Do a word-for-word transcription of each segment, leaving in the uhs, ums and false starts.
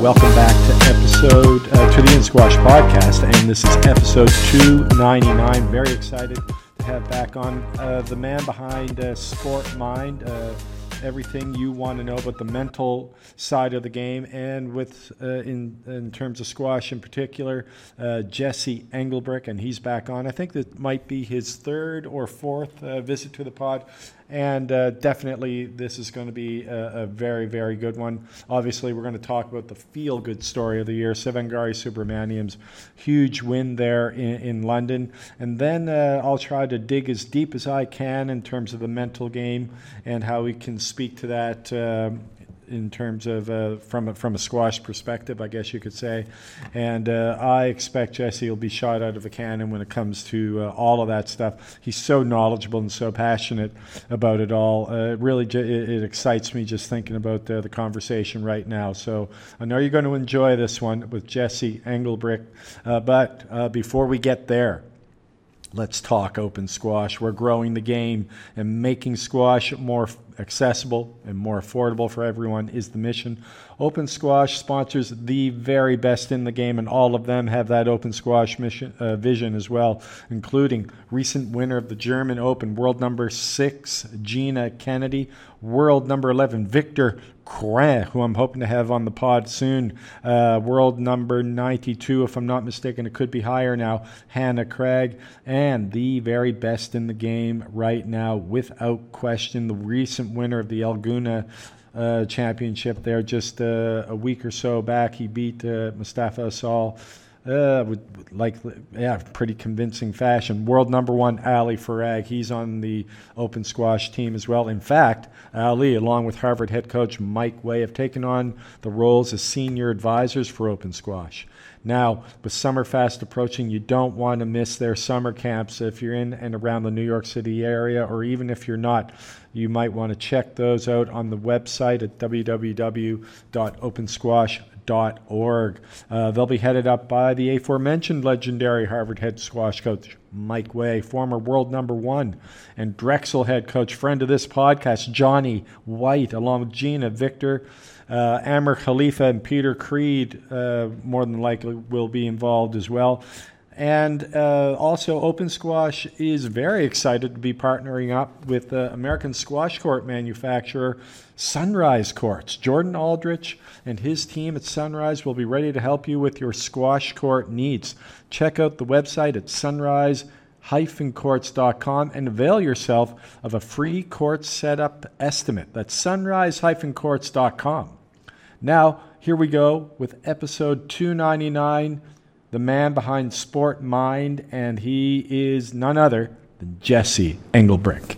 welcome back to episode uh, to the In Squash podcast, and this is episode two ninety-nine. Very excited to have back on uh, the man behind uh, Sport Mind. Uh, everything you want to know about the mental side of the game, and with uh, in in terms of squash in particular, uh, Jesse Engelbrecht, and he's back on. I think that might be his third or fourth uh, visit to the pod. And uh, definitely this is going to be a, a very, very good one. Obviously, we're going to talk about the feel-good story of the year, Sivangari Subramanian's huge win there in, in London. And then uh, I'll try to dig as deep as I can in terms of the mental game and how we can speak to that uh, in terms of uh, from, a, from a squash perspective, I guess you could say. And uh, I expect Jesse will be shot out of a cannon when it comes to uh, all of that stuff. He's so knowledgeable and so passionate about it all. Uh, it really, j- it, it excites me just thinking about uh, the conversation right now. So I know you're going to enjoy this one with Jesse Engelbrecht. Uh, but uh, before we get there, let's talk open squash. We're growing the game, and making squash more accessible and more affordable for everyone is the mission. Open Squash sponsors the very best in the game, and all of them have that open squash mission uh, vision as well, including recent winner of the German Open, world number six, Gina Kennedy, world number eleven, Victor Crin, who I'm hoping to have on the pod soon, uh, world number ninety-two, if I'm not mistaken, it could be higher now, Hannah Craig, and the very best in the game right now, without question, the recent winner of the Alguna uh, championship there just uh, a week or so back. He beat uh, Mustafa Asal uh, with, with like yeah pretty convincing fashion. World number one Ali Farag, he's on the open squash team as well. In fact, Ali, along with Harvard head coach Mike Way, have taken on the roles as senior advisors for open squash. Now, with summer fast approaching, you don't want to miss their summer camps. If you're in and around the New York City area, or even if you're not, you might want to check those out on the website at w w w dot open squash dot org. Uh, they'll be headed up by the aforementioned legendary Harvard head squash coach Mike Way, former world number one, and Drexel head coach, friend of this podcast, Johnny White, along with Gina, Victor, Uh, Amr Khalifa, and Peter Creed uh, more than likely will be involved as well. And uh, also, Open Squash is very excited to be partnering up with the uh, American squash court manufacturer Sunrise Courts. Jordan Aldrich and his team at Sunrise will be ready to help you with your squash court needs. Check out the website at sunrise dash courts dot com and avail yourself of a free court setup estimate. That's sunrise dash courts dot com. Now, here we go with episode two ninety-nine, the man behind Sport Mind, and he is none other than Jesse Engelbrecht.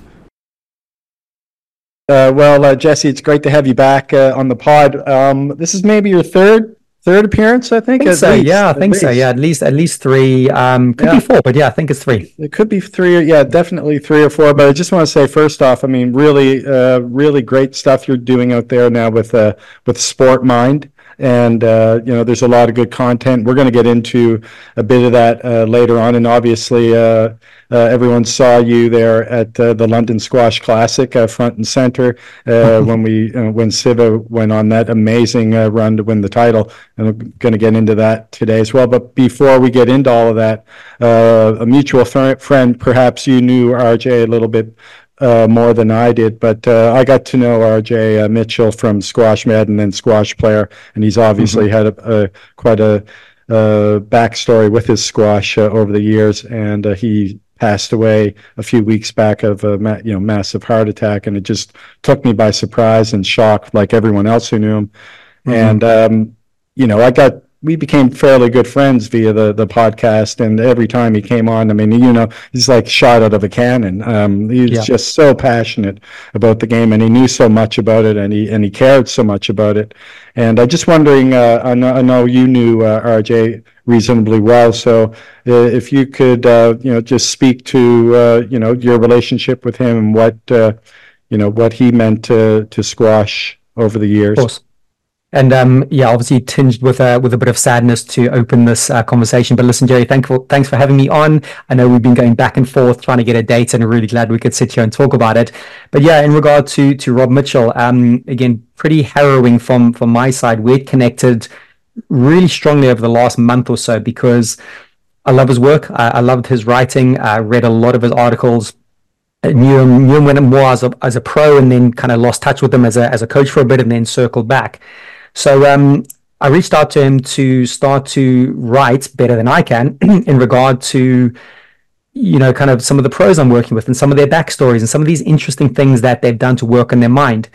Uh, well, uh, Jesse, it's great to have you back uh, on the pod. Um, this is maybe your third Third appearance, I think. I think so. Least, yeah, I think so. least. Yeah, at least at least three. Um, could yeah. be four, but yeah, I think it's three. It could be three. Yeah, definitely three or four. But I just want to say, first off, I mean, really, uh, really great stuff you're doing out there now with uh, with Sport Mind. And, uh, you know, there's a lot of good content. We're going to get into a bit of that uh, later on. And obviously, uh, uh, everyone saw you there at uh, the London Squash Classic, uh, front and center, uh, when we uh, when Siva went on that amazing uh, run to win the title. And we're going to get into that today as well. But before we get into all of that, uh, a mutual th- friend, perhaps you knew R J a little bit Uh, more than I did, but uh, I got to know R J uh, Mitchell from Squash Med and then Squash Player, and he's obviously mm-hmm. had a, a quite a, a backstory with his squash uh, over the years, and uh, he passed away a few weeks back of a ma- you know massive heart attack, and it just took me by surprise and shock, like everyone else who knew him. Mm-hmm. And um, you know, I got. We became fairly good friends via the, the podcast, and every time he came on, I mean, you know, he's like shot out of a cannon. Um, he's yeah. just so passionate about the game, and he knew so much about it, and he and he cared so much about it. And I'm just wondering, uh, I, know, I know you knew uh, R J reasonably well, so uh, if you could, uh, you know, just speak to, uh, you know, your relationship with him and what, uh, you know, what he meant to to squash over the years. Of course. And um, yeah, obviously tinged with a with a bit of sadness to open this uh, conversation. But listen, Jerry, thank for, thanks for having me on. I know we've been going back and forth trying to get a date, and I'm really glad we could sit here and talk about it. But yeah, in regard to to Rob Mitchell, um, again, pretty harrowing from from my side. We'd connected really strongly over the last month or so because I love his work. I, I loved his writing. I read a lot of his articles. I knew him, knew him more as a, as a pro, and then kind of lost touch with him as a, as a coach for a bit, and then circled back. So um, I reached out to him to start to write better than I can in regard to, you know, kind of some of the pros I'm working with and some of their backstories and some of these interesting things that they've done to work on their mind.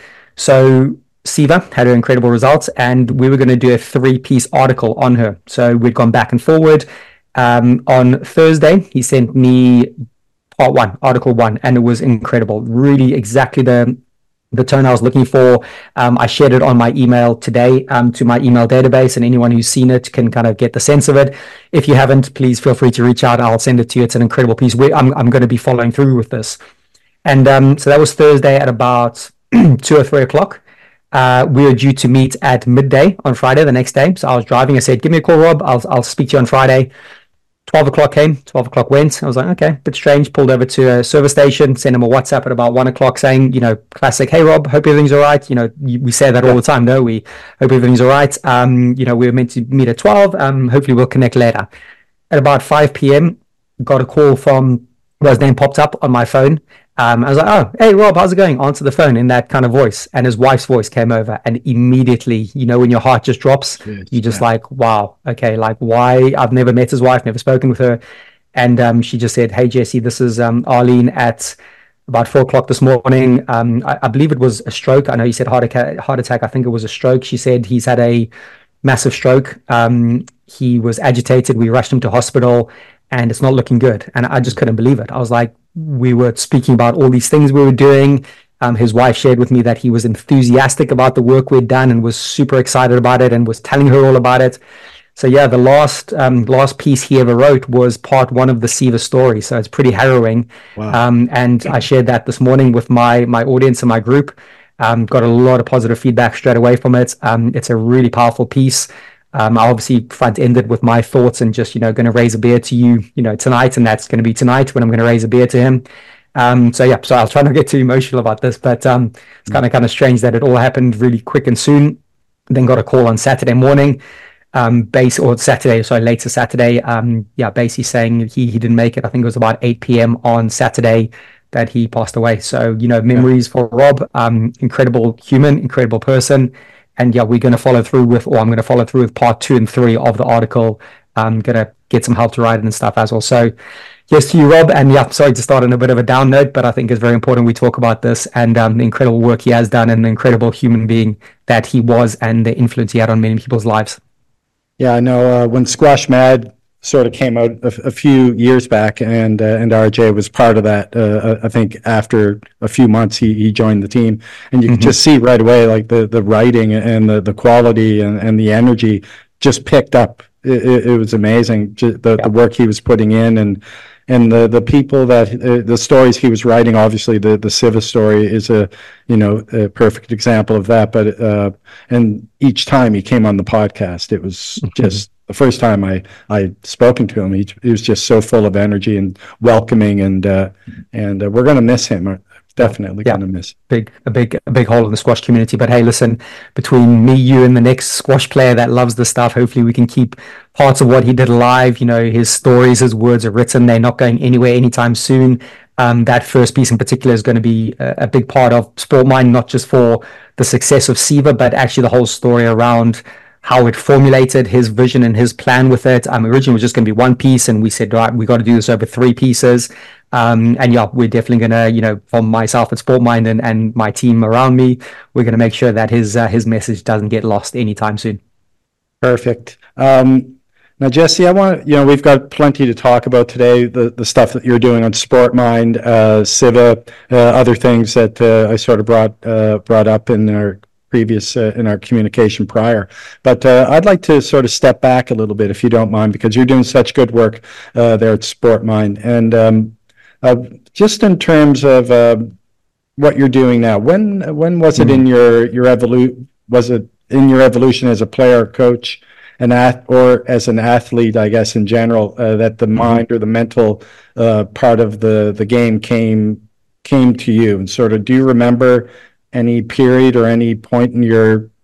So Siva had her incredible results, and we were going to do a three-piece article on her. So we'd gone back and forward. Um, on Thursday, he sent me part one, article one, and it was incredible. Really exactly the the tone I was looking for. Um, I shared it on my email today um, to my email database, and anyone who's seen it can kind of get the sense of it. If you haven't, please feel free to reach out. I'll send it to you. It's an incredible piece. We, I'm, I'm going to be following through with this. And um, so that was Thursday at about two or three o'clock. Uh, we were due to meet at midday on Friday, the next day. So I was driving. I said, give me a call, Rob. I'll, I'll speak to you on Friday. twelve o'clock came, twelve o'clock went. I was like, okay, bit strange. Pulled over to a service station, sent him a WhatsApp at about one o'clock saying, you know, classic, hey, Rob, hope everything's all right. You know, we say that all the time, no, we hope everything's all right. Um, you know, we were meant to meet at twelve. Um, hopefully we'll connect later. At about five p.m., got a call from, well, his name popped up on my phone. Um, I was like, oh, hey, Rob, how's it going? Answer the phone in that kind of voice. And his wife's voice came over, and immediately, you know, when your heart just drops, Good. you just yeah. like, wow, okay, like why? I've never met his wife, never spoken with her. And um, she just said, hey, Jesse, this is um, Arlene at about four o'clock this morning. Um, I, I believe it was a stroke. I know you said heart attack, heart attack. I think it was a stroke. She said he's had a massive stroke. Um, he was agitated. We rushed him to hospital, and it's not looking good. And I just couldn't believe it. I was like, we were speaking about all these things we were doing. Um, his wife shared with me that he was enthusiastic about the work we'd done and was super excited about it and was telling her all about it. So yeah, the last um, last piece he ever wrote was part one of the Siva story. So it's pretty harrowing. Wow. Um, and I shared that this morning with my my audience and my group. Um, got a lot of positive feedback straight away from it. Um, it's a really powerful piece. Um, I obviously front-ended with my thoughts and just, you know, going to raise a beer to you, you know, tonight, and that's going to be tonight when I'm going to raise a beer to him. Um, so yeah, so I'll try not to get too emotional about this, but um, it's kind of kind of strange that it all happened really quick and soon. Then got a call on Saturday morning, um, base or Saturday, sorry, later Saturday. Um, yeah, basically saying he he didn't make it. I think it was about eight p.m. on Saturday that he passed away. So, you know, memories yeah. for Rob. Um, incredible human, incredible person. And yeah, we're going to follow through with, or I'm going to follow through with part two and three of the article. I'm going to get some help to write it and stuff as well. So yes to you, Rob. And yeah, sorry to start on a bit of a down note, but I think it's very important we talk about this and um, the incredible work he has done and the incredible human being that he was and the influence he had on many people's lives. Yeah, I know uh, when Squash Mad sort of came out a, a few years back, and uh, and R J was part of that. Uh, I think after a few months, he, he joined the team, and you mm-hmm. could just see right away, like the, the writing and the, the quality and, and the energy just picked up. It, it, it was amazing, just the, yeah. the work he was putting in, and and the, the people that uh, the stories he was writing. Obviously, the the Siva story is a you know a perfect example of that. But uh, and each time he came on the podcast, it was mm-hmm. just. The first time I I spoken to him, he, he was just so full of energy and welcoming, and uh, and uh, we're gonna miss him. We're definitely yeah. gonna miss big a big a big hole in the squash community. But hey, listen, between me, you, and the next squash player that loves the stuff, hopefully we can keep parts of what he did alive. You know, his stories, his words are written. They're not going anywhere anytime soon. Um, that first piece in particular is going to be a, a big part of SportMind, not just for the success of Siva, but actually the whole story around how it formulated his vision and his plan with it. Um, originally it was just going to be one piece, and we said, right, we got to do this over three pieces. Um, and yeah, we're definitely going to, you know, from myself at SportMind and, and my team around me, we're going to make sure that his uh, his message doesn't get lost anytime soon. Perfect. Um, now, Jesse, I want you know, we've got plenty to talk about today. The the stuff that you're doing on SportMind, uh, Siva, uh, other things that uh, I sort of brought uh, brought up in our previous uh, in our communication prior, but uh, I'd like to sort of step back a little bit, if you don't mind, because you're doing such good work uh, there at SportMind, and um, uh, just in terms of uh, what you're doing now, when when was mm-hmm. it in your your evolu- was it in your evolution as a player, coach, an ath- or as an athlete, I guess in general, uh, that the mm-hmm. mind or the mental uh, part of the the game came came to you, and sort of, do you remember any period or any point in your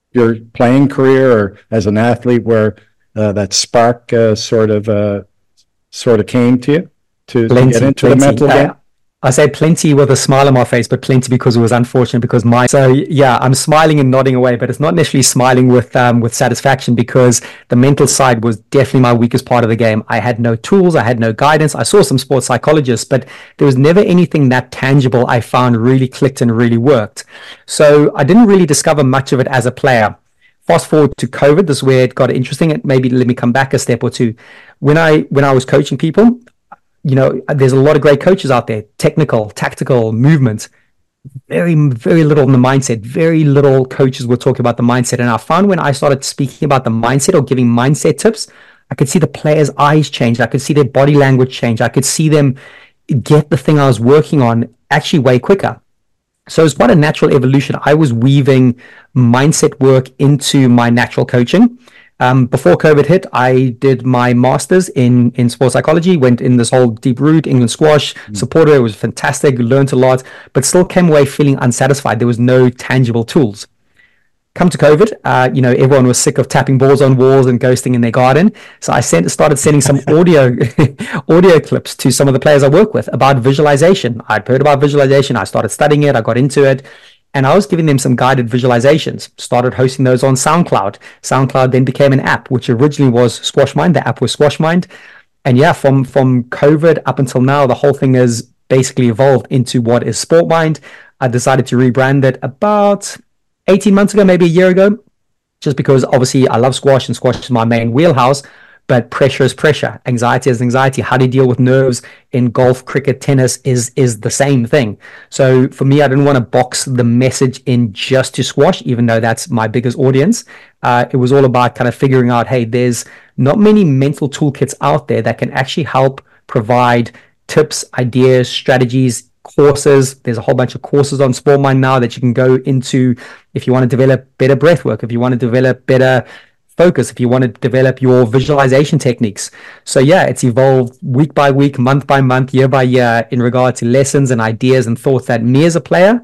your playing career or as an athlete where uh, that spark uh, sort of uh, sort of came to you to, to get into plenty. the mental uh, game? I say plenty with a smile on my face, but plenty because it was unfortunate because my, so yeah, I'm smiling and nodding away, but it's not necessarily smiling with, um, with satisfaction because the mental side was definitely my weakest part of the game. I had no tools. I had no guidance. I saw some sports psychologists, but there was never anything that tangible I found really clicked and really worked. So I didn't really discover much of it as a player. Fast forward to COVID, this is where it got interesting. And maybe let me come back a step or two. When I, when I was coaching people, you know, there's a lot of great coaches out there, technical, tactical, movement, very, very little in the mindset. Very little coaches were talking about the mindset. And I found when I started speaking about the mindset or giving mindset tips, I could see the players' eyes change. I could see their body language change. I could see them get the thing I was working on actually way quicker. So it's quite a natural evolution. I was weaving mindset work into my natural coaching. Um, before COVID hit, I did my master's in, in sports psychology, went in this whole deep root, England squash, mm. supported it, was fantastic, learned a lot, but still came away feeling unsatisfied. There was no tangible tools. Come to COVID, uh, you know, everyone was sick of tapping balls on walls and ghosting in their garden. So I sent, started sending some audio audio clips to some of the players I work with about visualization. I'd heard about visualization. I started studying it. I got into it. And I was giving them some guided visualizations, started hosting those on SoundCloud. SoundCloud then became an app, which originally was SquashMind. The app was SquashMind. And yeah, from, from COVID up until now, the whole thing has basically evolved into what is SportMind. I decided to rebrand it about eighteen months ago, maybe a year ago, just because obviously I love squash and squash is my main wheelhouse. But pressure is pressure. Anxiety is anxiety. How do you deal with nerves in golf, cricket, tennis is is the same thing. So for me, I didn't want to box the message in just to squash, even though that's my biggest audience. Uh, it was all about kind of figuring out, hey, there's not many mental toolkits out there that can actually help provide tips, ideas, strategies, courses. There's a whole bunch of courses on SportMind now that you can go into if you want to develop better breath work, if you want to develop better focus, if you want to develop your visualization techniques. So yeah, it's evolved week by week, month by month, year by year in regard to lessons and ideas and thoughts that me as a player,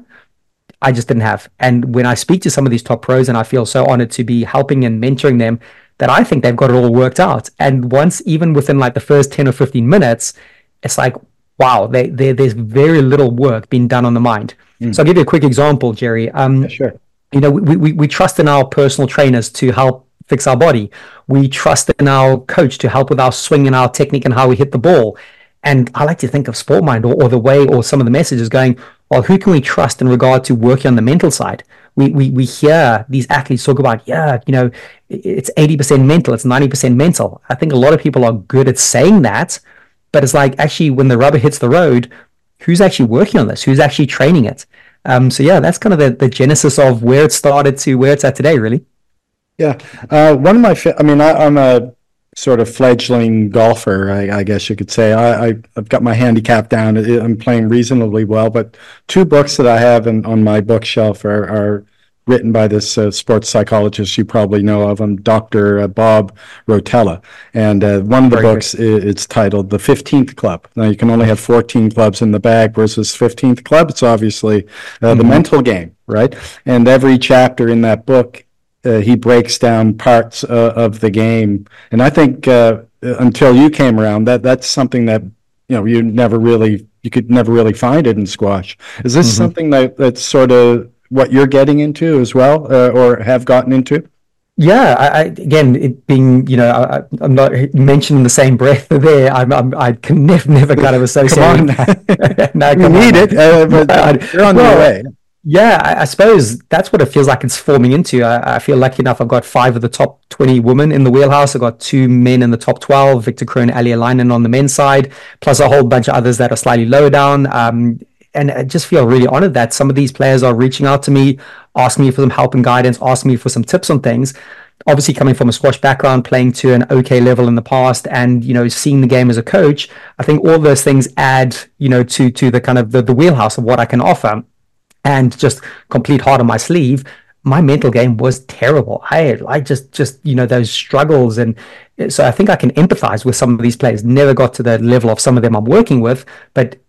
I just didn't have. And when I speak to some of these top pros, and I feel so honored to be helping and mentoring them, that I think they've got it all worked out. And once, even within like the first ten or fifteen minutes, it's like, wow, they, they, there's very little work being done on the mind. Mm. So I'll give you a quick example, Jerry. Um, yeah, sure. You know, we, we, we trust in our personal trainers to help fix our body. We trust in our coach to help with our swing and our technique and how we hit the ball. And I like to think of SportMind or, or the way or some of the messages going, well, who can we trust in regard to working on the mental side? We we we hear these athletes talk about, yeah, you know, it's eighty percent mental, it's ninety percent mental. I think a lot of people are good at saying that, but it's like actually when the rubber hits the road, who's actually working on this? Who's actually training it? Um, so yeah, that's kind of the, the genesis of where it started to where it's at today, really. Yeah. Uh, one of my, fa- I mean, I, I'm a sort of fledgling golfer, I, I guess you could say. I, I, I've got my handicap down. I'm playing reasonably well, but two books that I have in, on my bookshelf are, are written by this uh, sports psychologist you probably know of him, Doctor Uh, Bob Rotella. And uh, one of the Very books, good. it's titled The fifteenth Club. Now, you can only have fourteen clubs in the bag versus fifteenth club. It's obviously uh, mm-hmm. the mental game, right? And every chapter in that book, Uh, he breaks down parts uh, of the game, and I think uh, until you came around, that that's something that you know you never really you could never really find it in squash. Is this mm-hmm. something that that's sort of what you're getting into as well, uh, or have gotten into? Yeah, I, I, again, it being you know, I, I'm not mentioning the same breath there. I'm, I'm I can never never kind of associate. Come on, no, you need it, uh, but you're on well, your way. Yeah, I, I suppose that's what it feels like it's forming into. I, I feel lucky enough. I've got five of the top twenty women in the wheelhouse. I've got two men in the top twelve, Victor Kroon, Ali Alainen on the men's side, plus a whole bunch of others that are slightly lower down. Um, and I just feel really honored that some of these players are reaching out to me, asking me for some help and guidance, asking me for some tips on things. Obviously, coming from a squash background, playing to an okay level in the past, and you know, seeing the game as a coach, I think all those things add, you know, to to the kind of the, the wheelhouse of what I can offer. And just complete heart on my sleeve, my mental game was terrible. I I just, just you know, those struggles. And so I think I can empathize with some of these players. Never got to the level of some of them I'm working with, but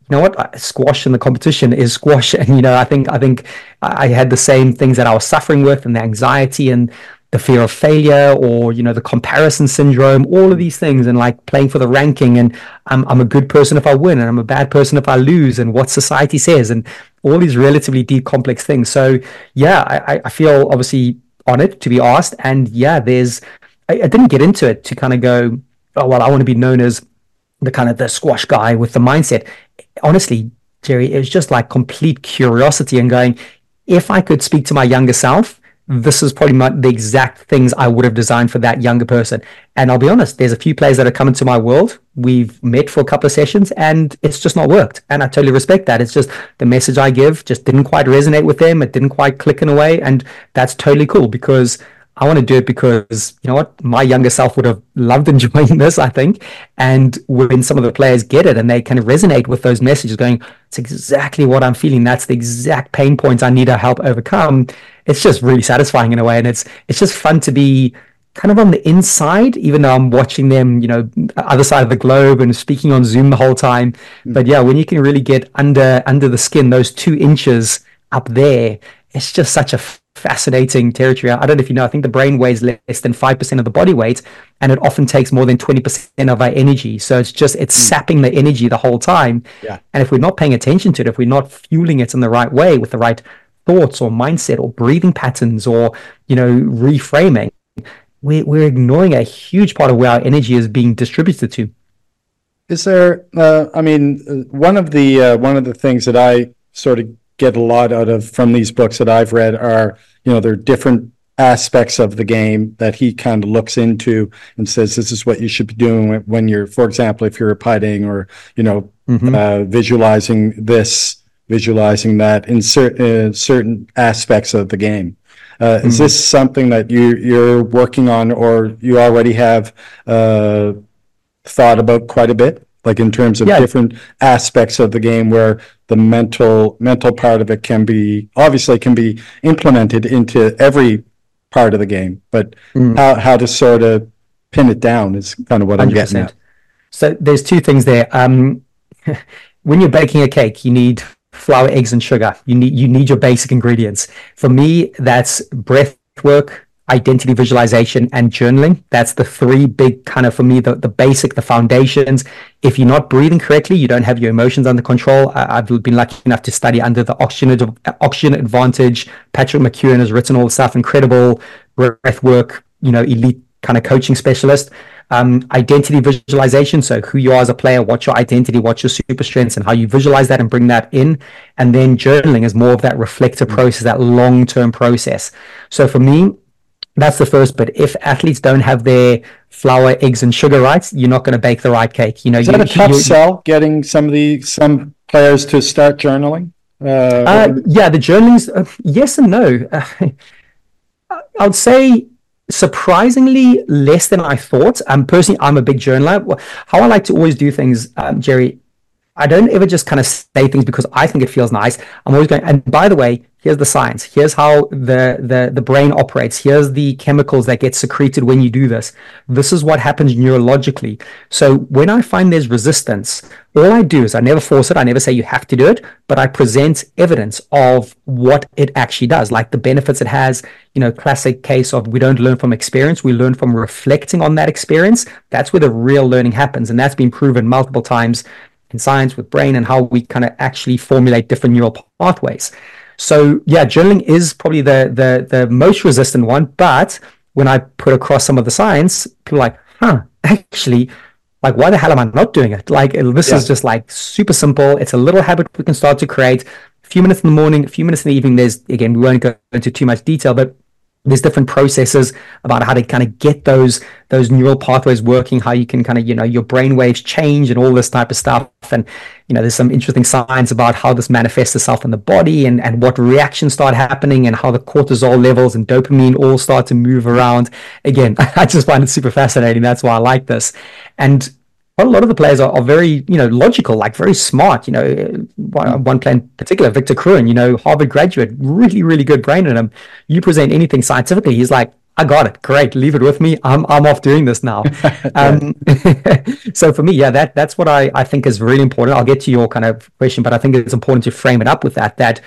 you know what, squash in the competition is squash. And, you know, I think, I think I had the same things that I was suffering with, and the anxiety and the fear of failure, or, you know, the comparison syndrome, all of these things, and like playing for the ranking, and I'm, I'm a good person if I win, and I'm a bad person if I lose, and what society says, and all these relatively deep, complex things. So yeah, I, I feel obviously honored to be asked. And yeah, there's, I, I didn't get into it to kind of go, oh, well, I want to be known as the kind of the squash guy with the mindset. Honestly, Jerry, it was just like complete curiosity and going, if I could speak to my younger self, this is probably my, the exact things I would have designed for that younger person. And I'll be honest, there's a few players that are coming to my world. We've met for a couple of sessions and it's just not worked. And I totally respect that. It's just the message I give just didn't quite resonate with them. It didn't quite click in a way. And that's totally cool, because I want to do it because, you know what, my younger self would have loved enjoying this, I think. And when some of the players get it and they kind of resonate with those messages going, it's exactly what I'm feeling, that's the exact pain points I need to help overcome, it's just really satisfying in a way. And it's it's just fun to be kind of on the inside, even though I'm watching them, you know, other side of the globe and speaking on Zoom the whole time. Mm. But yeah, when you can really get under under the skin, those two inches up there, it's just such a fascinating territory. I don't know if you know, I think the brain weighs less than five percent of the body weight, and it often takes more than twenty percent of our energy. So it's just, it's mm. sapping the energy the whole time. Yeah. And if we're not paying attention to it, if we're not fueling it in the right way with the right thoughts or mindset or breathing patterns or, you know, reframing, we're, we're ignoring a huge part of where our energy is being distributed to. Is there, uh, I mean, one of the, uh, one of the things that I sort of get a lot out of from these books that I've read are, you know, there are different aspects of the game that he kind of looks into and says, this is what you should be doing when, when you're, for example, if you're putting, or, you know, mm-hmm. uh, visualizing this, visualizing that in cer- uh, certain aspects of the game. Uh, mm-hmm. Is this something that you, you're working on, or you already have uh, thought about quite a bit? Like in terms of yeah. different aspects of the game where the mental mental part of it can be, obviously can be implemented into every part of the game, but mm. how, how to sort of pin it down is kind of what I'm one hundred percent getting at. So there's two things there. Um, when you're baking a cake, you need flour, eggs, and sugar. You need you need your basic ingredients. For me, that's breath work, identity visualization, and journaling. That's the three big kind of, for me, the, the basic, the foundations. If you're not breathing correctly, you don't have your emotions under control. I, I've been lucky enough to study under the Oxygen, Oxygen Advantage. Patrick McKeown has written all the stuff, incredible breath work, you know, elite kind of coaching specialist. Um, identity visualization, so who you are as a player, what's your identity, what's your super strengths, and how you visualize that and bring that in. And then journaling is more of that reflective process, that long-term process. So for me, that's the first. But if athletes don't have their flour, eggs, and sugar right, you're not going to bake the right cake. You know, is you, that a tough sell, getting some of the some players to start journaling? Uh, uh, yeah, the journaling's uh, yes and no. Uh, I would say surprisingly less than I thought. Um, personally, I'm a big journaler. How I like to always do things, um, Jerry, I don't ever just kind of say things because I think it feels nice. I'm always going, and by the way, here's the science. Here's how the, the, the brain operates. Here's the chemicals that get secreted when you do this. This is what happens neurologically. So when I find there's resistance, all I do is I never force it. I never say you have to do it, but I present evidence of what it actually does, like the benefits it has. You know, classic case of we don't learn from experience. We learn from reflecting on that experience. That's where the real learning happens. And that's been proven multiple times in science with brain and how we kind of actually formulate different neural pathways. So yeah, journaling is probably the the the most resistant one. But when I put across some of the science, people are like, huh, actually, like, why the hell am I not doing it? Like, this yeah. is just like super simple. It's a little habit we can start to create. A few minutes in the morning, a few minutes in the evening. There's, again, we won't go into too much detail, but there's different processes about how to kind of get those those neural pathways working, how you can kind of, you know, your brain waves change and all this type of stuff. And, you know, there's some interesting science about how this manifests itself in the body and, and what reactions start happening and how the cortisol levels and dopamine all start to move around. Again, I just find it super fascinating. That's why I like this. And a lot of the players are, are very, you know, logical, like very smart. You know, one, one player in particular, Victor Kruin, you know, Harvard graduate, really, really good brain in him. You present anything scientifically, he's like, I got it. Great. Leave it with me. I'm I'm off doing this now. Um, so for me, yeah, that that's what I, I think is really important. I'll get to your kind of question, but I think it's important to frame it up with that, that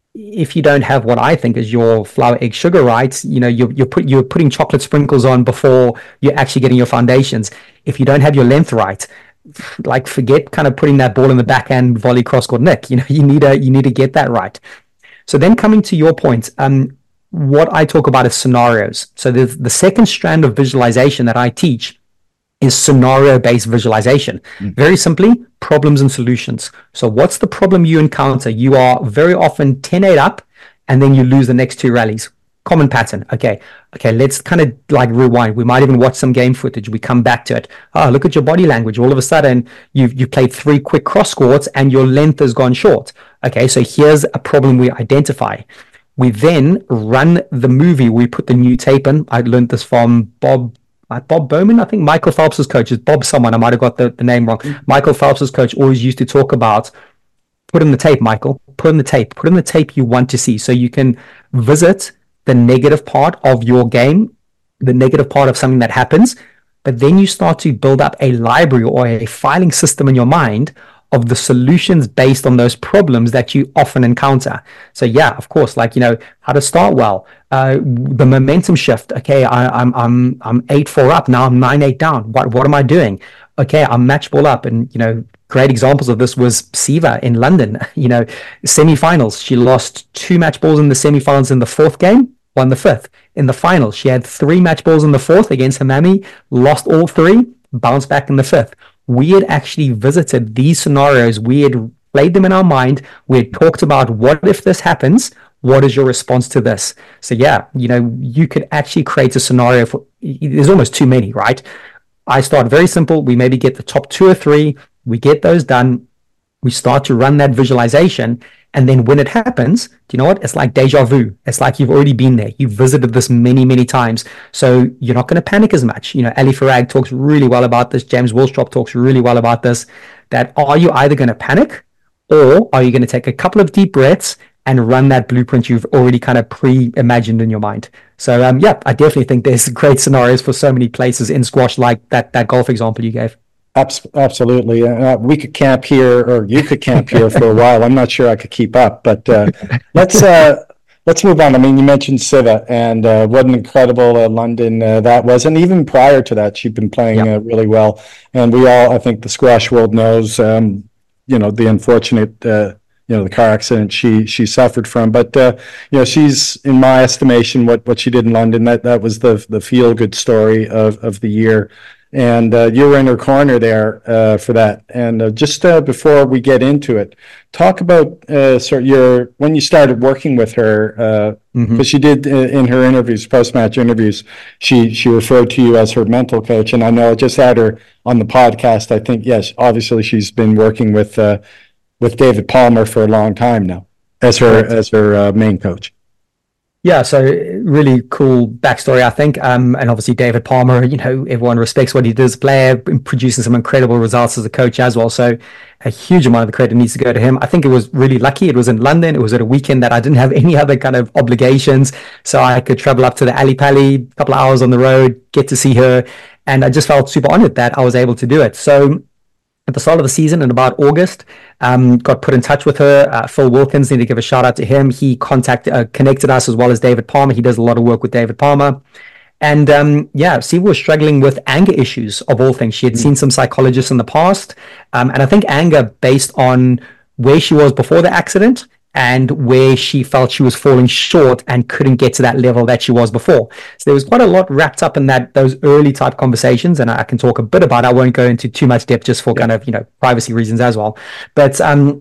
if you don't have what I think is your flour, egg, sugar right, you know, you're, you're, put, you're putting chocolate sprinkles on before you're actually getting your foundations. If you don't have your length right, like forget kind of putting that ball in the backhand volley cross court nick. You know, you need to, you need to get that right. So then coming to your point, um, what I talk about is scenarios. So the, the second strand of visualization that I teach is scenario-based visualization. Mm. Very simply, problems and solutions. So what's the problem you encounter? You are very often ten eight up, and then you lose the next two rallies. Common pattern. Okay, okay, let's kind of like rewind. We might even watch some game footage. We come back to it. Oh, look at your body language. All of a sudden, you've you played three quick cross courts, and your length has gone short. Okay, so here's a problem we identify. We then run the movie. We put the new tape in. I learned this from Bob uh, Bob Bowman. I think Michael Phelps's coach is Bob someone. I might have got the, the name wrong. Mm-hmm. Michael Phelps's coach always used to talk about, put in the tape, Michael. Put in the tape. Put in the tape you want to see so you can visit the negative part of your game, the negative part of something that happens. But then you start to build up a library or a filing system in your mind of the solutions based on those problems that you often encounter. So yeah, of course, like, you know, how to start well, uh, the momentum shift. Okay, I, I'm I'm I'm eight four up now. I'm nine eight down. What what am I doing? Okay, I'm match ball up, and you know, great examples of this was Siva in London. You know, semifinals. She lost two match balls in the semifinals in the fourth game, won the fifth. In the finals, she had three match balls in the fourth against Hamami, lost all three, bounced back in the fifth. We had actually visited these scenarios. We had played them in our mind. We had talked about, what if this happens? What is your response to this? So yeah, you know, you could actually create a scenario for, there's almost too many, right? I start very simple. We maybe get the top two or three. We get those done. We start to run that visualization. And then when it happens, do you know what? It's like deja vu. It's like you've already been there. You've visited this many, many times. So you're not going to panic as much. You know, Ali Farag talks really well about this. James Willstrop talks really well about this, that are you either going to panic, or are you going to take a couple of deep breaths and run that blueprint you've already kind of pre-imagined in your mind? So um, yeah, I definitely think there's great scenarios for so many places in squash, like that, that golf example you gave. Absolutely. Uh, we could camp here, or you could camp here for a while. I'm not sure I could keep up, but uh, let's uh, let's move on. I mean, you mentioned Siva, and uh, what an incredible uh, London uh, that was. And even prior to that, she'd been playing yep. uh, really well. And we all, I think the squash world knows, um, you know, the unfortunate, uh, you know, the car accident she she suffered from. But, uh, you know, she's, in my estimation, what, what she did in London, that, that was the the feel-good story of, of the year. And uh, you were in her corner there uh, for that. And uh, just uh, before we get into it, talk about uh, sort of your, when you started working with her, because uh, mm-hmm. she did uh, in her interviews, post-match interviews, she she referred to you as her mental coach. And I know I just had her on the podcast. I think, yes, obviously she's been working with uh, with David Palmer for a long time now as her right. as her uh, main coach. Yeah, so really cool backstory, I think. Um, and obviously David Palmer, you know, everyone respects what he does as a player, producing some incredible results as a coach as well. So a huge amount of the credit needs to go to him. I think it was really lucky. It was in London. It was at a weekend that I didn't have any other kind of obligations. So I could travel up to the Ali Pali, a couple of hours on the road, get to see her. And I just felt super honored that I was able to do it. So at the start of the season in about August, um, got put in touch with her. Uh, Phil Wilkins, need to give a shout out to him. He contacted, uh, connected us, as well as David Palmer. He does a lot of work with David Palmer. And um, yeah, Siva was struggling with anger issues of all things. She had seen some psychologists in the past. Um, and I think anger based on where she was before the accident and where she felt she was falling short and couldn't get to that level that she was before. So there was quite a lot wrapped up in that, those early type conversations, and I can talk a bit about it. I won't go into too much depth just for yeah. kind of, you know, privacy reasons as well. But um,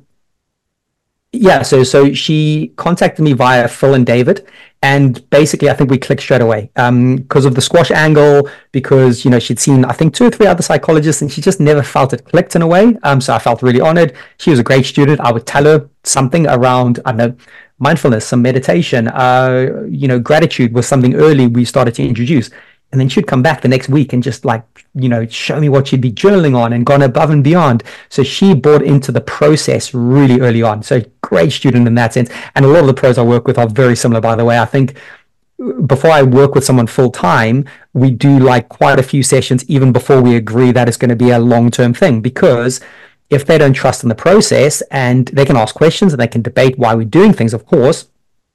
yeah, so so she contacted me via Phil and David, and basically I think we clicked straight away um, because of the squash angle, because, you know, she'd seen, I think, two or three other psychologists, and she just never felt it clicked in a way. Um, so I felt really honored. She was a great student. I would tell her something around, I don't know, mindfulness, some meditation, uh, you know, gratitude was something early we started to introduce. And then she'd come back the next week and just, like, you know, show me what she'd be journaling on and gone above and beyond. So she bought into the process really early on. So great student in that sense. And a lot of the pros I work with are very similar, by the way. I think before I work with someone full time, we do like quite a few sessions even before we agree that it's going to be a long-term thing, because if they don't trust in the process, and they can ask questions and they can debate why we're doing things, of course,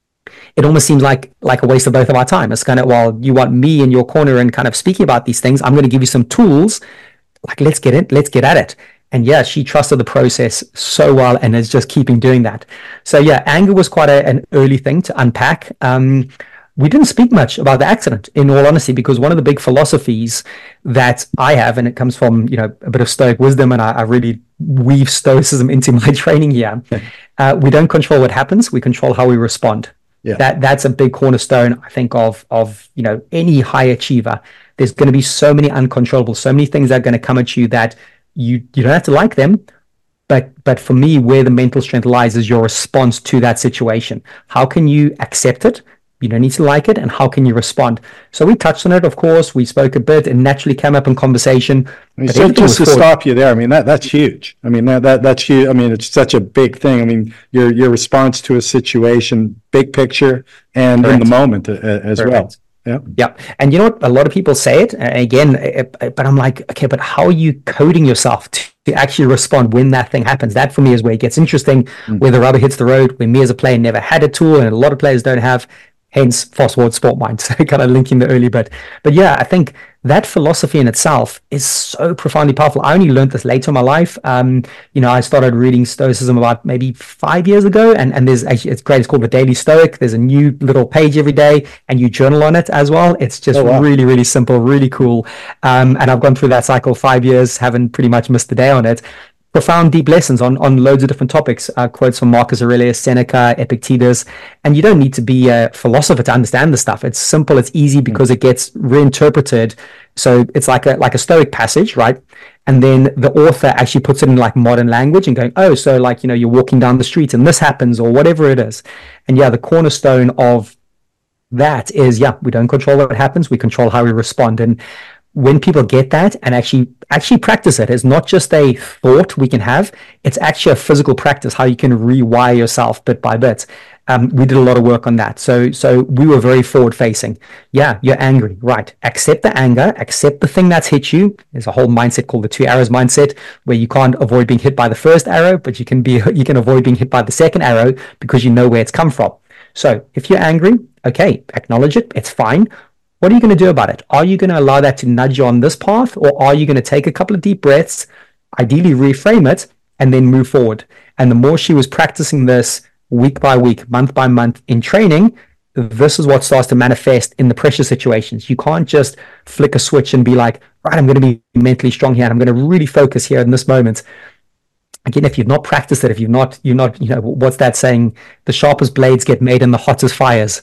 it almost seems like like a waste of both of our time. It's kind of, well, you want me in your corner and kind of speaking about these things. I'm going to give you some tools. Like, let's get it, let's get at it. And yeah, she trusted the process so well and is just keeping doing that. So yeah, anger was quite a, an early thing to unpack. Um, we didn't speak much about the accident, in all honesty, because one of the big philosophies that I have, and it comes from, you know, a bit of Stoic wisdom, and I, I really weave Stoicism into my training here. Uh, we don't control what happens; we control how we respond. Yeah. That that's a big cornerstone, I think, of of you know any high achiever. There's going to be so many uncontrollables, so many things that are going to come at you that you you don't have to like them. But but for me, where the mental strength lies is your response to that situation. How can you accept it? You don't need to like it, and how can you respond? So we touched on it, of course. We spoke a bit, and naturally came up in conversation. I mean, so just to stop you there, I mean that that's huge. I mean that, that that's huge. I mean, it's such a big thing. I mean, your your response to a situation, big picture, and Correct. In the moment uh, as Correct. Well. Yeah. Yeah. And you know what? A lot of people say it, and again, it, it, but I'm like, okay, but how are you coding yourself to, to actually respond when that thing happens? That for me is where it gets interesting, mm. where the rubber hits the road, where me as a player never had a tool, and a lot of players don't have, hence Fast Forward Sport Mind. So kind of linking the early bit. But yeah, I think that philosophy in itself is so profoundly powerful. I only learned this later in my life. Um, you know, I started reading Stoicism about maybe five years ago, and, and there's actually, it's great. It's called the Daily Stoic. There's a new little page every day, and you journal on it as well. It's just oh, wow. really, really simple, really cool. Um, and I've gone through that cycle five years, haven't pretty much missed a day on it. Profound, deep lessons on, on loads of different topics, uh, quotes from Marcus Aurelius, Seneca, Epictetus, and you don't need to be a philosopher to understand this stuff. It's simple, it's easy, because it gets reinterpreted. So it's like a like a Stoic passage, right? And then the author actually puts it in like modern language and going, oh, so like, you know, you're walking down the street and this happens, or whatever it is. And yeah, the cornerstone of that is, yeah, we don't control what happens, we control how we respond. And when people get that and actually actually practice it, it's not just a thought we can have, it's actually a physical practice, how you can rewire yourself bit by bit. Um, we did a lot of work on that. So so we were very forward facing. Yeah, you're angry, right? Accept the anger, accept the thing that's hit you. There's a whole mindset called the two arrows mindset, where you can't avoid being hit by the first arrow, but you can be you can avoid being hit by the second arrow because you know where it's come from. So if you're angry, okay, acknowledge it, it's fine. What are you going to do about it? Are you going to allow that to nudge you on this path, or are you going to take a couple of deep breaths, ideally reframe it, and then move forward? And the more she was practicing this week by week, month by month in training, this is what starts to manifest in the pressure situations. You can't just flick a switch and be like, right, I'm going to be mentally strong here, and I'm going to really focus here in this moment. Again, if you've not practiced it, if you've not, you're not, you know, what's that saying? The sharpest blades get made in the hottest fires.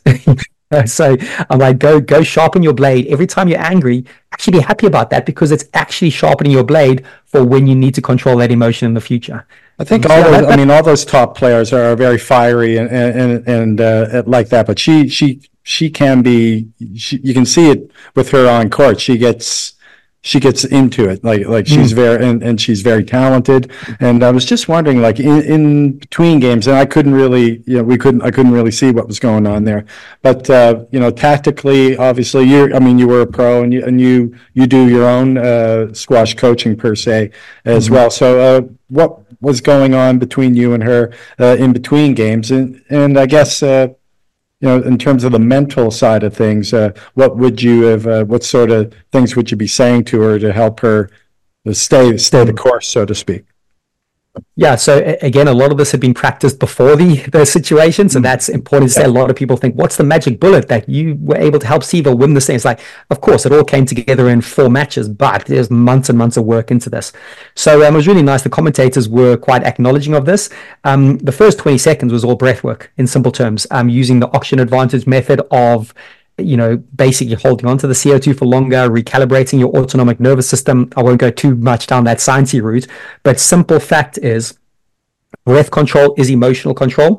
So I'm like, go go sharpen your blade. Every time you're angry, actually be happy about that, because it's actually sharpening your blade for when you need to control that emotion in the future. I think all those, I mean, all those top players are very fiery and and and uh, like that. But she she she can be. She, you can see it with her on court. She gets. She gets into it, like like she's mm. very and, and she's very talented. And I was just wondering, like in, in between games, and I couldn't really, you know, we couldn't, I couldn't really see what was going on there. But uh, you know, tactically, obviously, you're, I mean, you were a pro, and you and you you do your own uh, squash coaching per se as mm-hmm. well. So uh, what was going on between you and her uh, in between games? And and I guess. Uh, You know, in terms of the mental side of things, uh, what would you have? Uh, what sort of things would you be saying to her to help her stay stay the course, so to speak? Yeah. So again, a lot of this had been practiced before the, the situation. So that's important to say. A lot of people think, what's the magic bullet that you were able to help Siva win this thing? It's like, of course, it all came together in four matches, but there's months and months of work into this. So um, it was really nice. The commentators were quite acknowledging of this. Um, the first twenty seconds was all breath work, in simple terms, um, using the oxygen advantage method of, you know, basically holding on to the C O two for longer, recalibrating your autonomic nervous system. I won't go too much down that sciencey route, but simple fact is breath control is emotional control.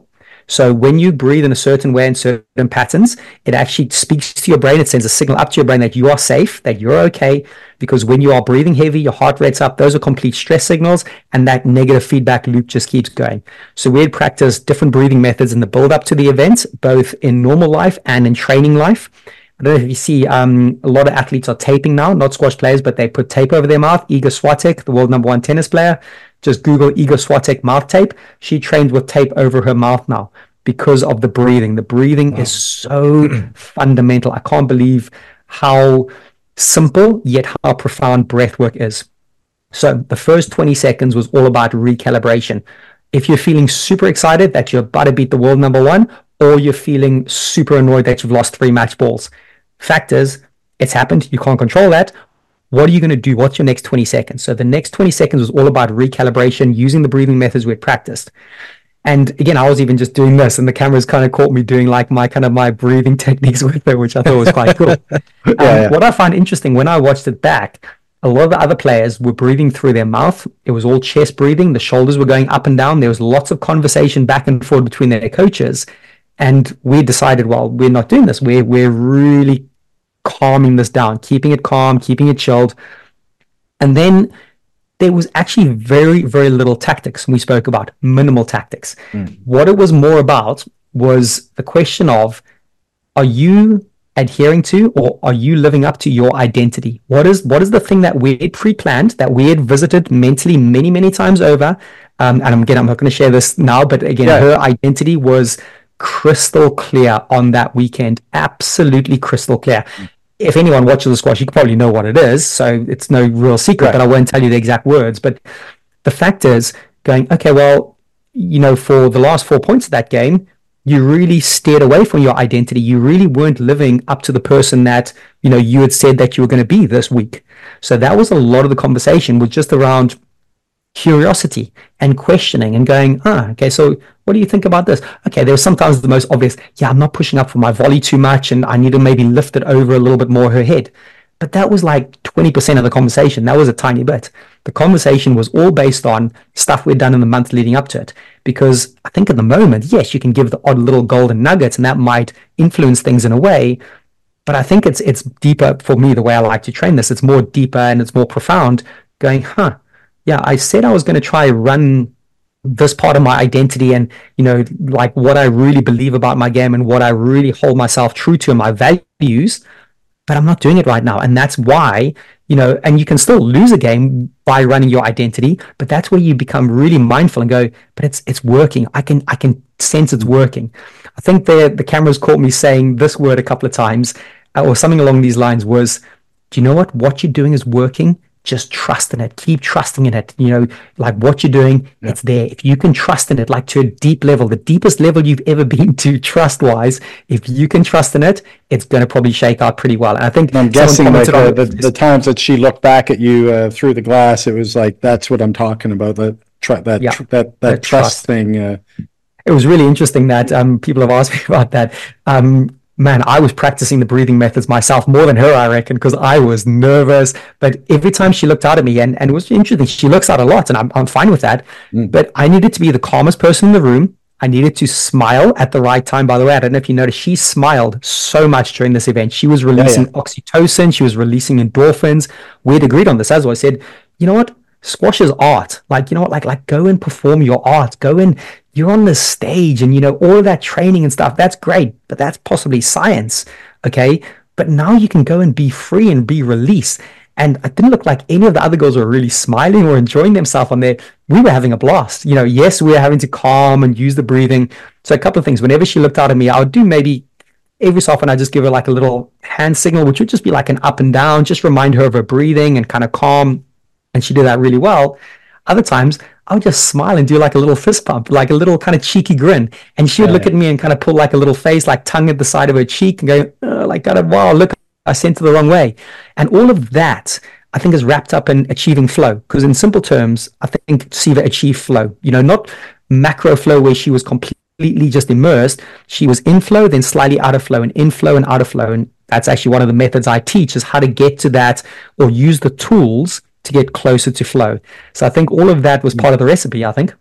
So when you breathe in a certain way in certain patterns, it actually speaks to your brain. It sends a signal up to your brain that you are safe, that you're okay, because when you are breathing heavy, your heart rate's up. Those are complete stress signals, and that negative feedback loop just keeps going. So we had practiced different breathing methods in the build up to the event, both in normal life and in training life. I don't know if you see, um, a lot of athletes are taping now, not squash players, but they put tape over their mouth. Iga Swiatek, the world number one tennis player, just Google Iga Swiatek mouth tape. She trains with tape over her mouth now because of the breathing. The breathing wow. is so fundamental. I can't believe how simple yet how profound breath work is. So the first twenty seconds was all about recalibration. If you're feeling super excited that you're about to beat the world number one, or you're feeling super annoyed that you've lost three match balls, fact is, it's happened. You can't control that. What are you going to do? What's your next twenty seconds? So the next twenty seconds was all about recalibration using the breathing methods we had practiced. And again, I was even just doing this, and the cameras kind of caught me doing like my kind of my breathing techniques with it, which I thought was quite cool. yeah, um, yeah. What I find interesting when I watched it back, a lot of the other players were breathing through their mouth. It was all chest breathing. The shoulders were going up and down. There was lots of conversation back and forth between their coaches. And we decided, well, we're not doing this. We're, we're really calming this down, keeping it calm, keeping it chilled. And then there was actually very, very little tactics. We spoke about minimal tactics. Mm. What it was more about was the question of, are you adhering to, or are you living up to your identity? What is what is the thing that we had pre-planned, that we had visited mentally many, many times over? Um, and again, I'm not going to share this now, but again, yeah. her identity was crystal clear on that weekend. Absolutely crystal clear. Mm. If anyone watches the squash, you probably know what it is, so it's no real secret, right. But I won't tell you the exact words. But the fact is, going, okay, well, you know, for the last four points of that game, you really steered away from your identity. You really weren't living up to the person that, you know, you had said that you were going to be this week. So that was a lot of the conversation, was just around curiosity and questioning and going, ah, okay, so what do you think about this? Okay, there was sometimes the most obvious, yeah, I'm not pushing up for my volley too much, and I need to maybe lift it over a little bit more her head. But that was like twenty percent of the conversation. That was a tiny bit. The conversation was all based on stuff we'd done in the month leading up to it. Because I think at the moment, yes, you can give the odd little golden nuggets, and that might influence things in a way. But I think it's it's deeper for me, the way I like to train this. It's more deeper and it's more profound, going, huh, yeah, I said I was going to try run this part of my identity and, you know, like what I really believe about my game and what I really hold myself true to and my values, but I'm not doing it right now. And that's why, you know, and you can still lose a game by running your identity, but that's where you become really mindful and go, but it's it's working. I can I can sense it's working. I think the the cameras caught me saying this word a couple of times, uh, or something along these lines was, do you know what? What you're doing is working. Just trust in it. Keep trusting in it. You know, like what you're doing, yeah. It's there. If you can trust in it, like to a deep level, the deepest level you've ever been to trust-wise, if you can trust in it, it's going to probably shake out pretty well. And I think and I'm guessing like uh, the, the times that she looked back at you uh, through the glass, it was like, that's what I'm talking about. That tr- that yeah, tr- that that trust, trust thing. Uh... It was really interesting that um, people have asked me about that. Um, Man, I was practicing the breathing methods myself more than her, I reckon, because I was nervous. But every time she looked out at me, and, and it was interesting, she looks out a lot, and I'm I'm fine with that. Mm. But I needed to be the calmest person in the room. I needed to smile at the right time. By the way, I don't know if you noticed, she smiled so much during this event. She was releasing yeah, yeah. oxytocin. She was releasing endorphins. We had agreed on this as well. I said, you know what? Squash is art. Like, you know what? Like, like go and perform your art. Go and you're on the stage, and, you know, all of that training and stuff, that's great, but that's possibly science. Okay. But now you can go and be free and be released. And it didn't look like any of the other girls were really smiling or enjoying themselves on there. We were having a blast. You know, yes, we were having to calm and use the breathing. So a couple of things. Whenever she looked out at me, I would do maybe every so often I just give her like a little hand signal, which would just be like an up and down, just remind her of her breathing and kind of calm. And she did that really well. Other times, I would just smile and do like a little fist pump, like a little kind of cheeky grin. And she would yeah, look yeah. at me and kind of pull like a little face, like tongue at the side of her cheek and go, oh, like, kind of, wow, look, I sent her the wrong way. And all of that, I think, is wrapped up in achieving flow. Because in simple terms, I think Siva achieved flow. You know, not macro flow where she was completely just immersed. She was in flow, then slightly out of flow, and in flow and out of flow. And that's actually one of the methods I teach, is how to get to that or use the tools to get closer to flow. So I think all of that was part of the recipe, I think.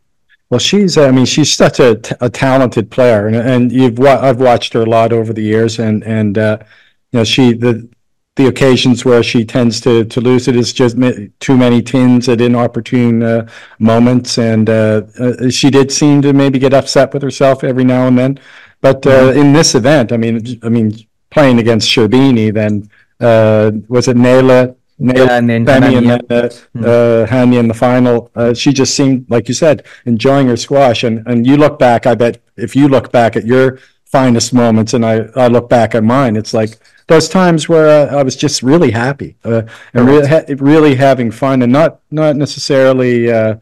Well, she's, I mean, she's such a, t- a talented player, and, and you've, wa- I've watched her a lot over the years, and, and, uh, you know, she, the, the occasions where she tends to, to lose it is just too many tins at inopportune uh, moments, and uh, uh, she did seem to maybe get upset with herself every now and then. But uh, mm-hmm. in this event, I mean, I mean, playing against Sherbini, then uh, was it Nayla? Yeah, and then Hani and Hani, then uh, mm. uh, Hani in the final. Uh, she just seemed, like you said, enjoying her squash. And and you look back, I bet if you look back at your finest moments, and I, I look back at mine, it's like those times where uh, I was just really happy uh, and really, ha- really having fun, and not not necessarily uh,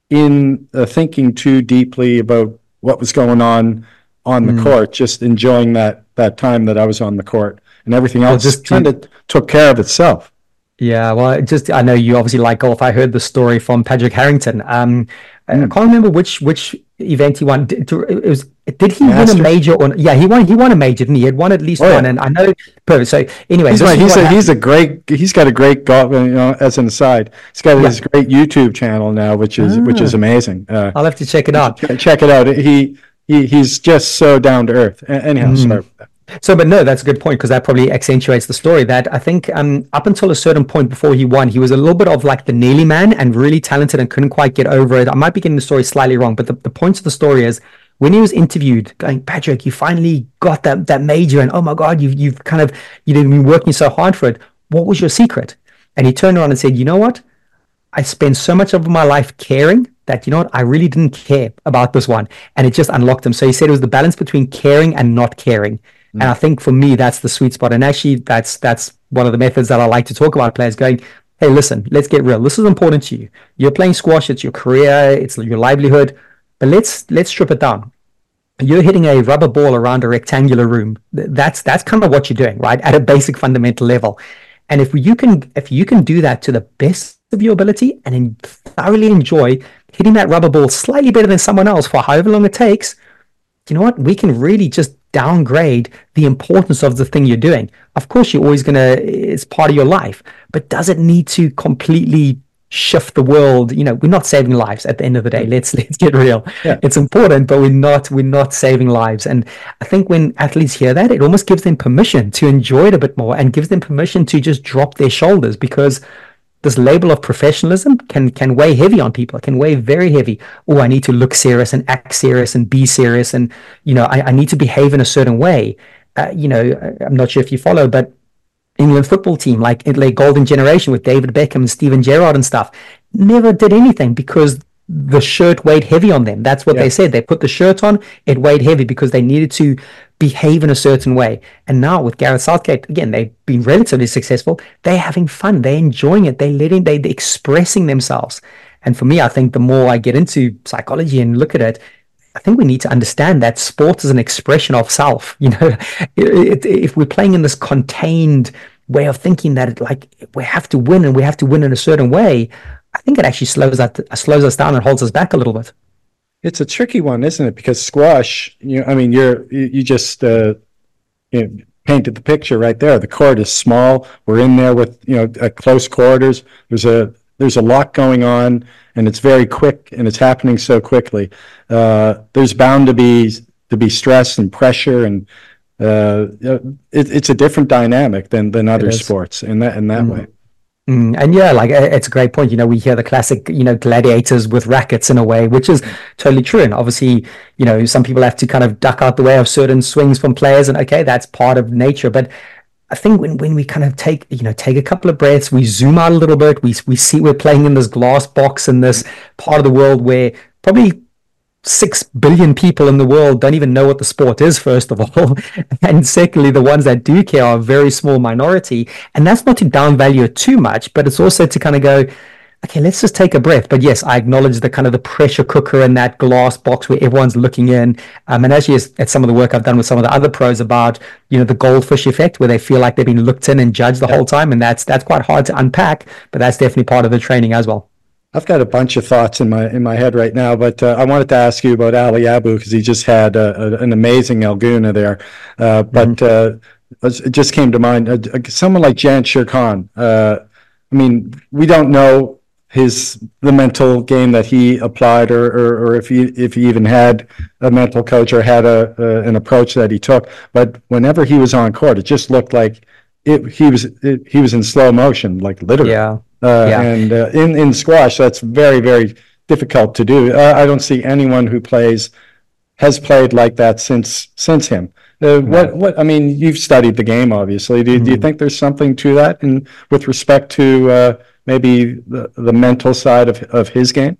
in uh, thinking too deeply about what was going on on the mm. court. Just enjoying that that time that I was on the court, and everything else well, just kind of took care of itself. Yeah, well, just I know you obviously like golf. I heard the story from Patrick Harrington. Um, mm. I can't remember which which event he won. Did, it was, did he Masters? win a major? Or yeah, he won. He won a major, didn't he? He had won at least oh, one, yeah. and I know. Perfect. So anyway, he's, right, he's a he's a great. He's got a great golf. You know, as an aside, he's got yeah. his great YouTube channel now, which is ah. which is amazing. Uh, I'll have to check it out. Check it out. He he he's just so down to earth. Anyhow, mm. sorry. So, but no, that's a good point, because that probably accentuates the story that I think um, up until a certain point before he won, he was a little bit of like the nearly man and really talented and couldn't quite get over it. I might be getting the story slightly wrong, but the, the point of the story is when he was interviewed going, Patrick, you finally got that that major, and oh my God, you've, you've kind of, you've been working so hard for it. What was your secret? And he turned around and said, you know what? I spent so much of my life caring that, you know what, I really didn't care about this one. And it just unlocked him. So he said it was the balance between caring and not caring. And I think for me, that's the sweet spot. And actually, that's that's one of the methods that I like to talk about players going, hey, listen, let's get real. This is important to you. You're playing squash. It's your career. It's your livelihood. But let's let's strip it down. You're hitting a rubber ball around a rectangular room. That's that's kind of what you're doing, right? At a basic fundamental level. And if you can if you can do that to the best of your ability and thoroughly enjoy hitting that rubber ball slightly better than someone else for however long it takes, you know what? We can really just downgrade the importance of the thing you're doing. Of course, you're always going to, it's part of your life, but does it need to completely shift the world? You know, we're not saving lives at the end of the day. Let's let's get real. Yeah. It's important, but we're not we're not saving lives. And I think when athletes hear that, it almost gives them permission to enjoy it a bit more and gives them permission to just drop their shoulders, because this label of professionalism can can weigh heavy on people. It can weigh very heavy. Oh, I need to look serious and act serious and be serious, and you know, I, I need to behave in a certain way. Uh, you know, I'm not sure if you follow, but England football team, like the golden generation with David Beckham and Steven Gerrard and stuff, never did anything because the shirt weighed heavy on them. That's what yeah. they said. They put the shirt on, it weighed heavy because they needed to behave in a certain way. And now with Gareth Southgate, again, they've been relatively successful. They're having fun. They're enjoying it. They're letting, they're expressing themselves. And for me, I think the more I get into psychology and look at it, I think we need to understand that sport is an expression of self. You know, it, it, if we're playing in this contained way of thinking that it, like we have to win and we have to win in a certain way, I think it actually slows that slows us down and holds us back a little bit. It's a tricky one, isn't it? Because squash, you know, I mean, you're you just uh, you know, painted the picture right there. The court is small. We're in there with, you know, at close quarters. There's a there's a lot going on, and it's very quick, and it's happening so quickly. Uh, there's bound to be to be stress and pressure, and uh, it, it's a different dynamic than than other sports in that in that mm. way. Mm, and yeah, like it's a great point. You know, we hear the classic, you know, gladiators with rackets in a way, which is totally true. And obviously, you know, some people have to kind of duck out the way of certain swings from players, and okay, that's part of nature. But I think when, when we kind of take, you know, take a couple of breaths, we zoom out a little bit, we we see we're playing in this glass box in this part of the world where probably six billion people in the world don't even know what the sport is, first of all. And secondly, the ones that do care are a very small minority. And that's not to downvalue it too much, but it's also to kind of go, okay, let's just take a breath. But yes, I acknowledge the kind of the pressure cooker in that glass box where everyone's looking in. Um, and actually, it's some of the work I've done with some of the other pros about, you know, the goldfish effect, where they feel like they've been looked in and judged the yeah. whole time. And that's that's quite hard to unpack, but that's definitely part of the training as well. I've got a bunch of thoughts in my in my head right now, but uh, I wanted to ask you about Ali Abu, because he just had a, a, an amazing Elguna there. Uh, but mm-hmm. uh, it just came to mind, uh, someone like Jansher Khan. Uh, I mean, we don't know his the mental game that he applied, or, or, or if he if he even had a mental coach or had a, a an approach that he took. But whenever he was on court, it just looked like it, he was it, he was in slow motion, like literally. Yeah. Uh, yeah. And uh, in in squash, that's very very difficult to do. Uh, I don't see anyone who plays has played like that since since him. Uh, what what I mean, you've studied the game, obviously. Do, mm-hmm. do you think there's something to that, in with respect to uh, maybe the, the mental side of of his game?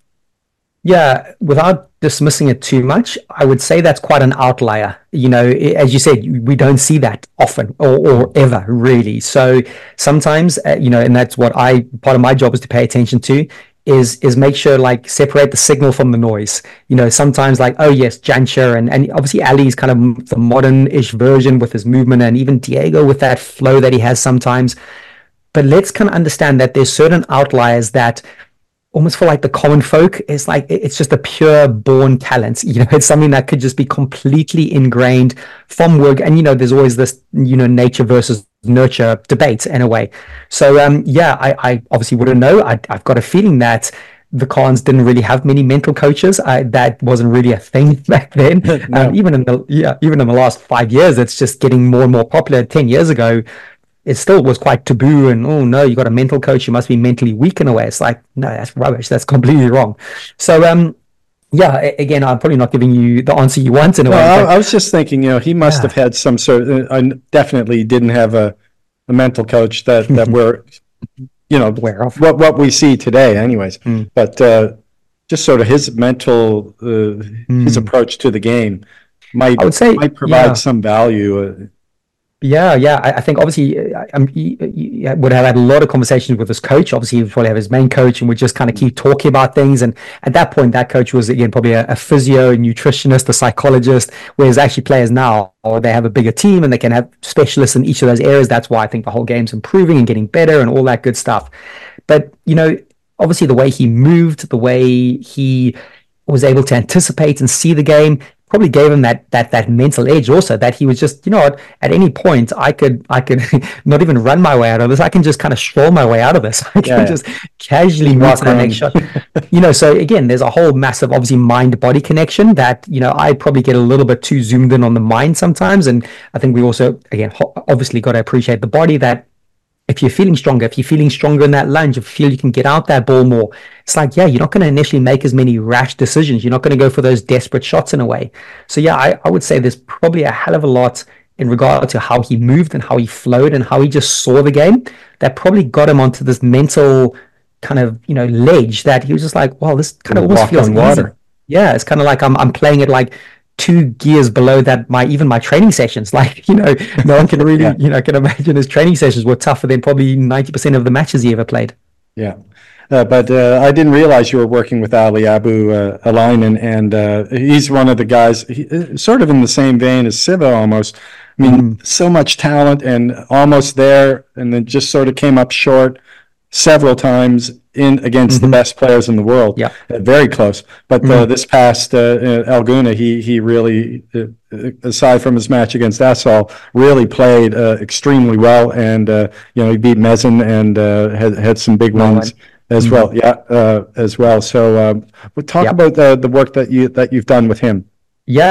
Yeah, without dismissing it too much, I would say that's quite an outlier. You know, as you said, we don't see that often or, or ever really. So sometimes, uh, you know, and that's what I part of my job is to pay attention to. is is make sure, like, separate the signal from the noise. You know, sometimes like, oh yes, Jancha, and, and obviously Ali's kind of the modern-ish version with his movement, and even Diego with that flow that he has sometimes. But let's kind of understand that there's certain outliers that almost for like the common folk is like, it's just a pure born talent. You know, it's something that could just be completely ingrained from work. And, you know, there's always this, you know, nature versus nurture debate in a way. So um yeah, I, I obviously wouldn't know. I, I've got a feeling that the Khans didn't really have many mental coaches. I, that wasn't really a thing back then. no. um, even in the yeah even in the last five years, it's just getting more and more popular. Ten years ago, it still was quite taboo, and oh no, you got a mental coach, you must be mentally weak in a way. It's like, no, that's rubbish. That's completely wrong. So um yeah, again, I'm probably not giving you the answer you want in a no, way. I, but, I was just thinking, you know, he must yeah. have had some sort of, I definitely didn't have a, a mental coach that, that we're, you know, aware of. What, what we see today anyways. Mm. But uh, just sort of his mental, uh, mm. his approach to the game might, I would say, might provide yeah. some value. Uh, Yeah, yeah. I, I think obviously I, I'm, he, he would have had a lot of conversations with his coach. Obviously, he would probably have his main coach, and would just kind of keep talking about things. And at that point, that coach was, again, probably a, a physio, a nutritionist, a psychologist, whereas actually players now, or they have a bigger team and they can have specialists in each of those areas. That's why I think the whole game's improving and getting better and all that good stuff. But, you know, obviously the way he moved, the way he was able to anticipate and see the game, probably gave him that that that mental edge also, that he was just, you know what, at any point I could I could not even run my way out of this. I can just kind of stroll my way out of this. I can yeah, just casually walk to the next shot. You know, so again, there's a whole massive, obviously, mind-body connection that, you know, I probably get a little bit too zoomed in on the mind sometimes. And I think we also, again, obviously got to appreciate the body, that if you're feeling stronger, if you're feeling stronger in that lunge, if you feel you can get out that ball more, it's like, yeah, you're not going to initially make as many rash decisions. You're not going to go for those desperate shots in a way. So yeah, I, I would say there's probably a hell of a lot in regard to how he moved and how he flowed and how he just saw the game that probably got him onto this mental kind of, you know, ledge that he was just like, well, this kind of almost feels easy. Yeah, it's kind of like I'm I'm playing it like two gears below that my even my training sessions. Like, you know, no one can really, yeah. you know, can imagine his training sessions were tougher than probably ninety percent of the matches he ever played. Yeah. Uh, but uh, I didn't realize you were working with Ali Abu uh, Alainen, and uh, he's one of the guys, he, sort of in the same vein as Siva almost. I mean, mm. so much talent and almost there, and then just sort of came up short several times in against mm-hmm. the best players in the world. Yeah, uh, very close. But mm-hmm. uh, this past uh, Alguna, he he really, uh, aside from his match against Asal, really played uh, extremely well, and uh, you know, he beat Mezin and uh, had had some big wins as mm-hmm. well. Yeah, uh, as well. So um, we'll talk yep. about the the work that you that you've done with him. Yeah,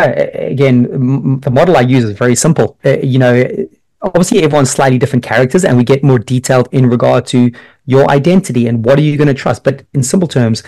again, the model I use is very simple. Uh, you know, obviously everyone's slightly different characters, and we get more detailed in regard to your identity and what are you going to trust. But in simple terms,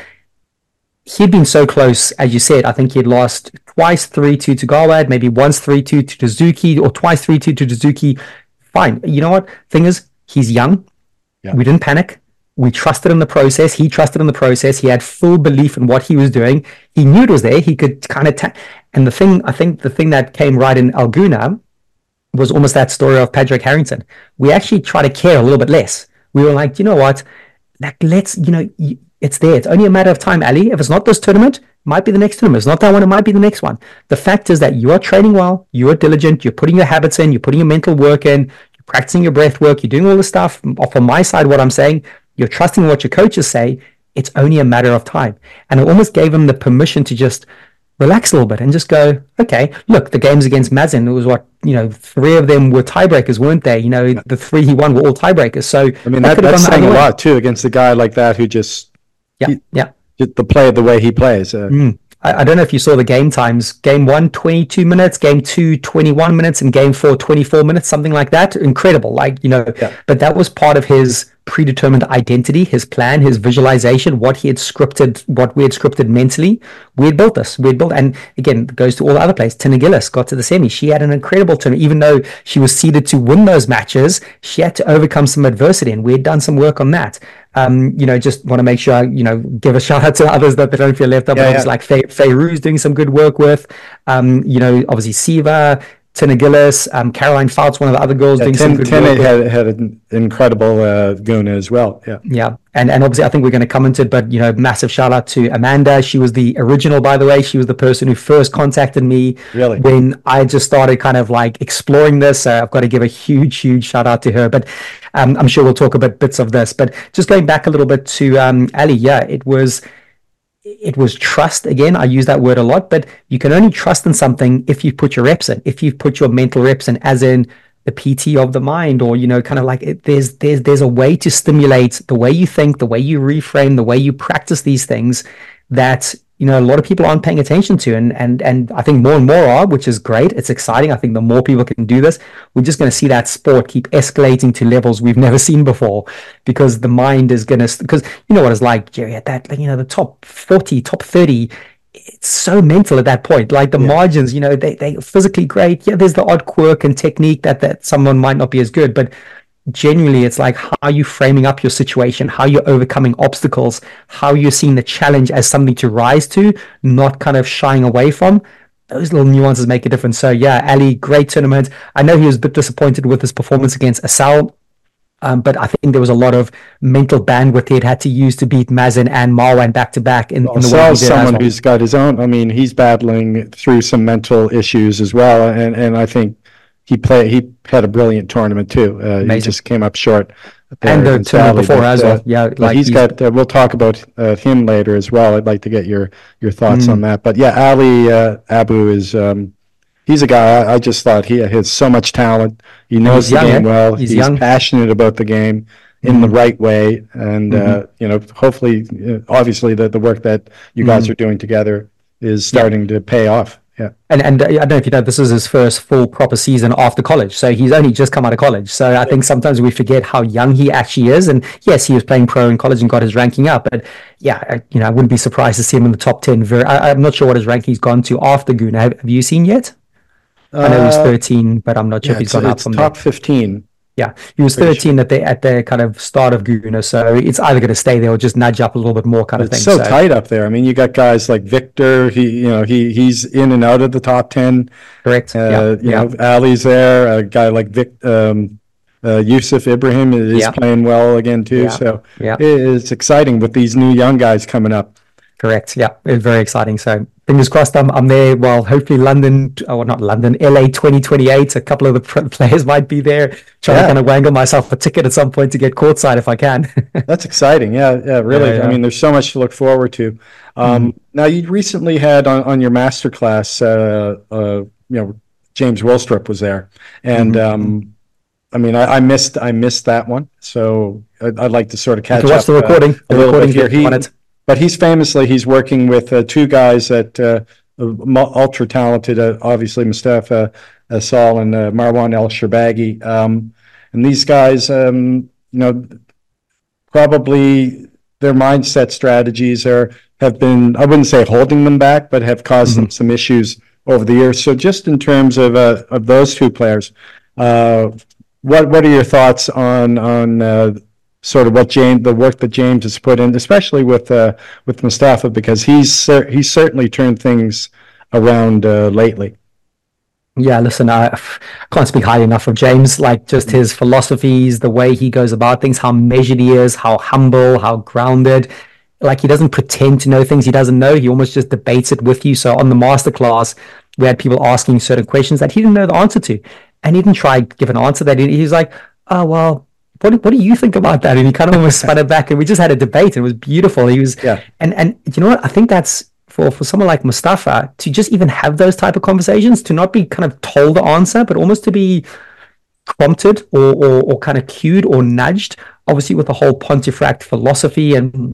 he'd been so close, as you said. I think he'd lost twice three two to Gawad, maybe once three two to Suzuki, or twice three two to Suzuki. Fine. You know what? Thing is, he's young. Yeah. We didn't panic. We trusted in the process. He trusted in the process. He had full belief in what he was doing. He knew it was there. He could kind of... Ta- and the thing, I think the thing that came right in Alguna was almost that story of Padraig Harrington. We actually try to care a little bit less. We were like, you know what? Like, let's, you know, it's there. It's only a matter of time, Ali. If it's not this tournament, it might be the next tournament. If it's not that one, it might be the next one. The fact is that you are training well, you are diligent, you're putting your habits in, you're putting your mental work in, you're practicing your breath work, you're doing all this stuff. From my side, what I'm saying, you're trusting what your coaches say. It's only a matter of time. And it almost gave him the permission to just relax a little bit and just go, okay, look, the games against Mazin, it was what, you know, three of them were tiebreakers, weren't they? You know, the three he won were all tiebreakers. So I mean, that, that that's saying a lot too against a guy like that who just Yeah, he, yeah. The play, the way he plays. Uh, mm. I, I don't know if you saw the game times. Game one, twenty-two minutes. Game two, twenty-one minutes. And game four, twenty-four minutes, something like that. Incredible. Like, you know, yeah. But that was part of his predetermined identity, his plan, his visualization, what he had scripted, what we had scripted mentally. We had built this. We had built, and again, it goes to all the other players. Tina Gillis got to the semi. She had an incredible tournament. Even though she was seeded to win those matches, she had to overcome some adversity, and we had done some work on that. Um, you know, just want to make sure I, you know, give a shout out to others that they don't feel left out. Yeah, but obviously, yeah. like Faye, Faye Rue's doing some good work with, um, you know, obviously Siva, Tina Gillis, um, Caroline Fouts, one of the other girls, yeah, doing Tim, some good Tina work. had, had an incredible uh, Guna as well. Yeah, yeah, and and obviously I think we're going to come into it, but you know, massive shout out to Amanda. She was the original, by the way. She was the person who first contacted me. Really, when I just started kind of like exploring this. So I've got to give a huge, huge shout out to her. But um, I'm sure we'll talk about bits of this. But just going back a little bit to um, Ali, yeah, it was. It was trust. Again, I use that word a lot, but you can only trust in something if you put your reps in, if you've put your mental reps in, as in the P T of the mind, or, you know, kind of like it, there's, there's, there's a way to stimulate the way you think, the way you reframe, the way you practice these things that, you know, a lot of people aren't paying attention to. And, and, and I think more and more are, which is great. It's exciting. I think the more people can do this, we're just going to see that sport keep escalating to levels we've never seen before, because the mind is going to, because you know what it's like, Jerry, at that, like, you know, the top forty, top thirty, it's so mental at that point. Like the yeah. margins, you know, they, they're physically great. Yeah, there's the odd quirk and technique that, that someone might not be as good, but genuinely it's like, how are you framing up your situation, how you're overcoming obstacles, how you're seeing the challenge as something to rise to, not kind of shying away from. Those little nuances make a difference. So yeah, Ali, great tournament. I know he was a bit disappointed with his performance against Asal, um, but I think there was a lot of mental bandwidth he had had to use to beat Mazen and Marwan back to back in, well, in the way he did. Someone well. who's got his own, I mean, he's battling through some mental issues as well, and and I think He played. He had a brilliant tournament too. Uh, he just came up short. And the tournament before as well. Yeah, like he's, he's got. Uh, we'll talk about uh, him later as well. I'd like to get your your thoughts mm. on that. But yeah, Ali uh, Abu is. Um, he's a guy. I, I just thought he has so much talent. He knows the young, game eh? well. He's, he's young. passionate about the game in mm. the right way, and mm-hmm. uh, you know, hopefully, uh, obviously, the the work that you guys mm. are doing together is starting yeah. to pay off. Yeah. And and I don't know if you know, this is his first full proper season after college. So he's only just come out of college. So I yeah. think sometimes we forget how young he actually is. And yes, he was playing pro in college and got his ranking up. But yeah, I, you know, I wouldn't be surprised to see him in the top ten. Very, I, I'm not sure what his ranking's gone to after Guna. Have, have you seen yet? Uh, I know he's thirteen, but I'm not sure yeah, if he's gone up from top there. fifteen. Yeah, he was thirteen sure. at the at the kind of start of Guna, so it's either going to stay there or just nudge up a little bit more, kind it's of thing. It's so, so tight up there. I mean, you got guys like Victor. He, you know, he he's in and out of the top ten. Correct. Uh, yeah. You yeah. know, Ali's there. A guy like Vic, um, uh, Yusuf Ibrahim is yeah. playing well again too. Yeah. So yeah. it's exciting with these new young guys coming up. Correct. Yeah, it's very exciting. So fingers crossed I'm, I'm there. Well, hopefully London, or not London, L A twenty twenty-eight. A couple of the players might be there. Trying yeah. to kind of wangle myself a ticket at some point to get courtside if I can. That's exciting. Yeah, yeah, really. Yeah, yeah. I mean, there's so much to look forward to. Um, mm. Now, you recently had on, on your masterclass, uh, uh, you know, James Willstrop was there, and mm-hmm. um, I mean, I, I missed I missed that one, so I'd, I'd like to sort of catch watch up. the recording. Uh, a the little recording bit here. He, on it. But he's famously, he's working with uh, two guys that uh, ultra talented, uh, obviously Mustafa Asal and uh, Marwan El Sharbagi. Um, and these guys, um, you know, probably their mindset strategies are have been, I wouldn't say holding them back, but have caused mm-hmm. them some issues over the years. So just in terms of uh, of those two players, uh, what what are your thoughts on on uh, sort of what James, the work that James has put in, especially with uh, with Mustafa, because he's cer- he's certainly turned things around uh, lately. Yeah, listen, I can't speak highly enough of James. Like just his philosophies, the way he goes about things, how measured he is, how humble, how grounded. Like he doesn't pretend to know things he doesn't know. He almost just debates it with you. So on the masterclass, we had people asking certain questions that he didn't know the answer to, and he didn't try to give an answer. That he, he was like, "Oh well." What, what do you think about that? And he kind of almost spun it back, and we just had a debate, and it was beautiful. He was, yeah. and and you know what? I think that's for for someone like Mustafa to just even have those type of conversations, to not be kind of told the answer, but almost to be prompted or or, or kind of cued or nudged. Obviously, with the whole Pontefract philosophy and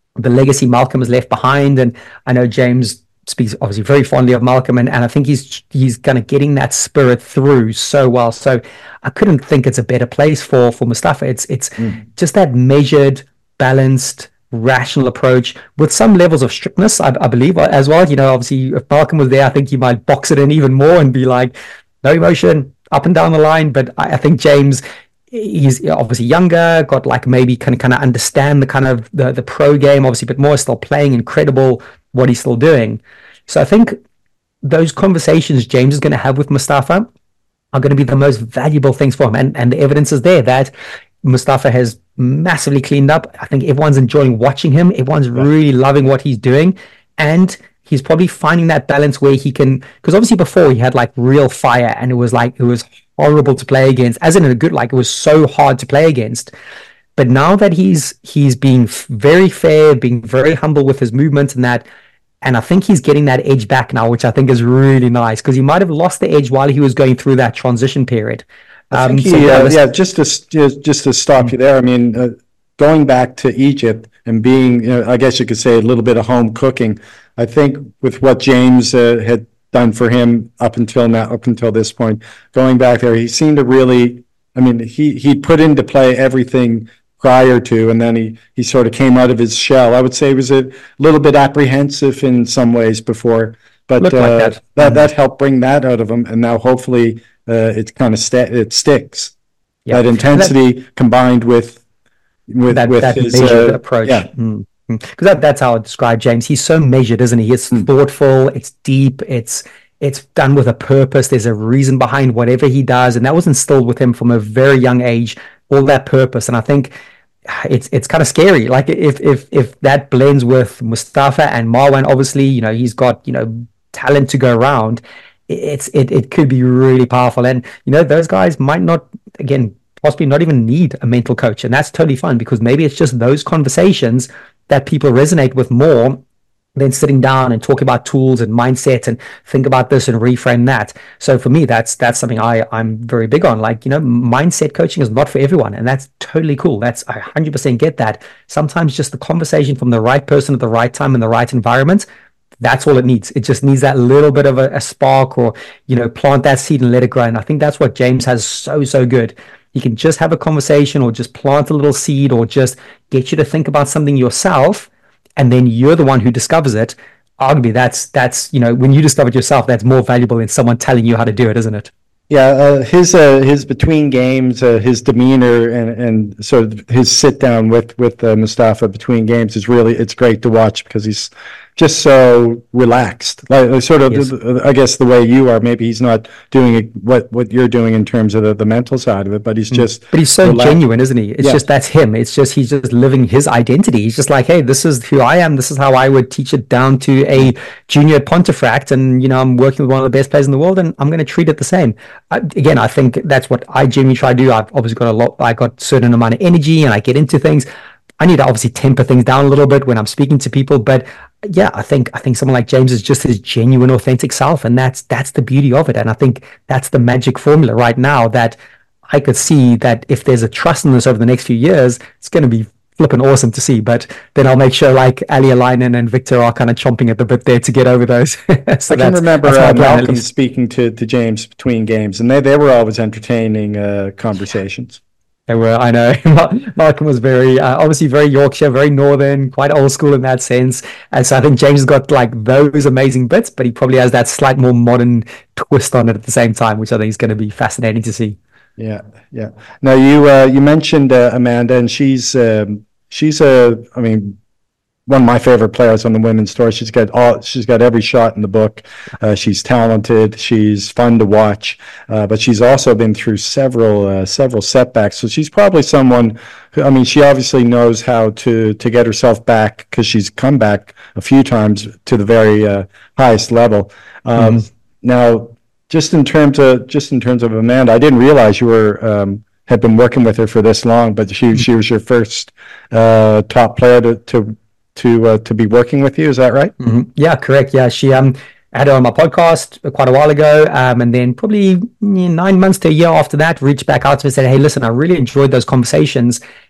the legacy Malcolm has left behind. And I know James speaks obviously very fondly of Malcolm, and, and I think he's he's kind of getting that spirit through so well. So I couldn't think it's a better place for for Mustafa. It's it's mm. just that measured, balanced, rational approach with some levels of strictness, I, I believe, as well. You know, obviously, if Malcolm was there, I think he might box it in even more and be like, no emotion, up and down the line. But I, I think James, he's obviously younger, got like maybe can kind of understand the kind of the, the pro game, obviously, but more still playing incredible what he's still doing. So I think those conversations James is going to have with Mustafa are going to be the most valuable things for him. And, and the evidence is there that Mustafa has massively cleaned up. I think everyone's enjoying watching him. Everyone's yeah. really loving what he's doing. And he's probably finding that balance where he can, because obviously before he had like real fire and it was like, it was horrible to play against, as in a good, like it was so hard to play against. But now that he's, he's being very fair, being very humble with his movement and that, and I think he's getting that edge back now, which I think is really nice, because he might have lost the edge while he was going through that transition period. I think he, um, so uh, yeah, just to just, just to stop mm-hmm. you there. I mean, uh, going back to Egypt and being, you know, I guess you could say a little bit of home cooking. I think with what James uh, had done for him up until now, up until this point, going back there, he seemed to really. I mean, he he put into play everything prior to, and then he he sort of came out of his shell. I would say he was a little bit apprehensive in some ways before, but uh, like that. that mm-hmm. that helped bring that out of him, and now hopefully. Uh, it kind of st- it sticks. Yeah. That intensity that, combined with with that, with that his measured uh, approach. Yeah, because mm-hmm. that, that's how I describe James. He's so measured, isn't he? It's mm. thoughtful. It's deep. It's it's done with a purpose. There's a reason behind whatever he does, and that was instilled with him from a very young age. All that purpose, and I think it's it's kind of scary. Like if if if that blends with Mustafa and Marwan, obviously, you know, he's got you know talent to go around. It's it it could be really powerful, and you know those guys might not again possibly not even need a mental coach, and that's totally fine because maybe it's just those conversations that people resonate with more than sitting down and talk about tools and mindset and think about this and reframe that. So for me, that's that's something I I'm very big on. Like you know, mindset coaching is not for everyone, and that's totally cool. That's I one hundred percent get that. Sometimes just the conversation from the right person at the right time in the right environment. That's all it needs. It just needs that little bit of a, a spark or, you know, plant that seed and let it grow. And I think that's what James has so, so good. He can just have a conversation or just plant a little seed or just get you to think about something yourself. And then you're the one who discovers it. Arguably, that's, that's you know, when you discover it yourself, that's more valuable than someone telling you how to do it, isn't it? Yeah, uh, his uh, his between games, uh, his demeanor, and, and sort of his sit down with with uh, Mustafa between games is really it's great to watch because he's just so relaxed, like sort of yes. I guess the way you are. Maybe he's not doing what what you're doing in terms of the, the mental side of it, but he's just but he's so relaxed. Genuine, isn't he? It's yeah. just that's him. It's just he's just living his identity. He's just like, hey, this is who I am. This is how I would teach it down to a junior at Pontefract, and you know I'm working with one of the best players in the world, and I'm going to treat it the same. I, again, I think that's what I genuinely try to do. I've obviously got a lot. I got a certain amount of energy, and I get into things. I need to obviously temper things down a little bit when I'm speaking to people, but yeah, I think I think someone like James is just his genuine, authentic self, and that's that's the beauty of it. And I think that's the magic formula right now that I could see that if there's a trust in this over the next few years, it's going to be flipping awesome to see. But then I'll make sure like Ali Alainen and Victor are kind of chomping at the bit there to get over those. so I can remember uh, Malcolm speaking to, to James between games, and they, they were always entertaining uh, conversations. They were, I know. Malcolm was very, uh, obviously very Yorkshire, very northern, quite old school in that sense. And so I think James has got like those amazing bits, but he probably has that slight more modern twist on it at the same time, which I think is going to be fascinating to see. Yeah, yeah. Now you uh, you mentioned uh, Amanda, and she's um, she's a, I mean, one of my favorite players on the women's tour. She's got all, she's got every shot in the book. Uh, she's talented. She's fun to watch, uh, but she's also been through several uh, several setbacks. So she's probably someone who, I mean, she obviously knows how to to get herself back because she's come back a few times to the very uh, highest level. Um, mm-hmm. Now, just in terms of just in terms of Amanda, I didn't realize you were. Um, had been working with her for this long, but she she was your first uh, top player to to to uh, to be working with you. Is that right? Mm-hmm. Yeah, correct. Yeah, she um had her on my podcast quite a while ago, um, and then probably nine months to a year after that, reached back out to me and said, "Hey, listen, I really enjoyed those conversations,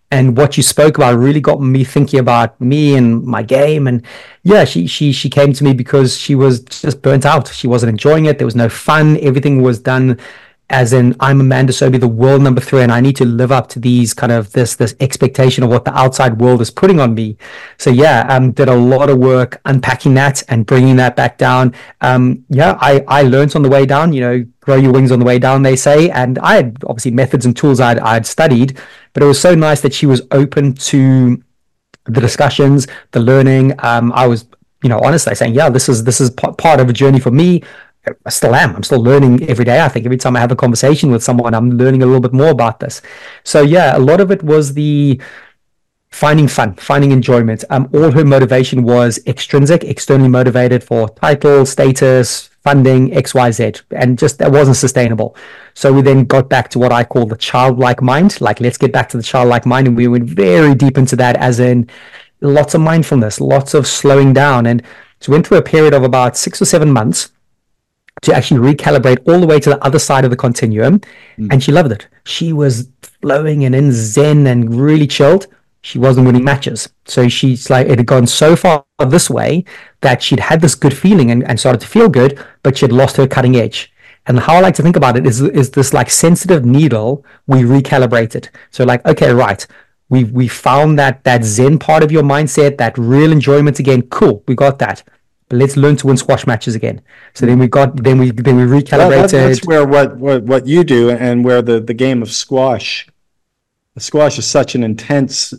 And what you spoke about really got me thinking about me and my game. And yeah, she she she came to me because she was just burnt out. She wasn't enjoying it. There was no fun. Everything was done as in, I'm Amanda Sobey, the world number three, and I need to live up to these kind of this this expectation of what the outside world is putting on me. So yeah, um, did a lot of work unpacking that and bringing that back down. Um, yeah, I I learned on the way down. You know, grow your wings on the way down, they say. And I had obviously methods and tools I'd I'd studied, but it was so nice that she was open to the discussions, the learning. Um, I was, you know, honestly saying, yeah, this is this is p- part of a journey for me. I still am. I'm still learning every day. I think every time I have a conversation with someone, I'm learning a little bit more about this. So yeah, a lot of it was the finding fun, finding enjoyment. Um, all her motivation was extrinsic, externally motivated for title, status, funding, X, Y, Z, and just that wasn't sustainable. So we then got back to what I call the childlike mind. Like, let's get back to the childlike mind, and we went very deep into that, as in lots of mindfulness, lots of slowing down, and so we went through a period of about six or seven months to actually recalibrate all the way to the other side of the continuum. Mm. And she loved it. She was flowing and in zen and really chilled. She wasn't winning matches. So she's like, it had gone so far this way that she'd had this good feeling and, and started to feel good, but she had lost her cutting edge. And how I like to think about it is, is this like sensitive needle we recalibrated. So like, okay, right. We we found that that zen part of your mindset, that real enjoyment again. Cool. We got that. But let's learn to win squash matches again. So then we got, then we then we recalibrated. Well, that, that's where what, what what you do, and where the, the game of squash, the squash is such an intense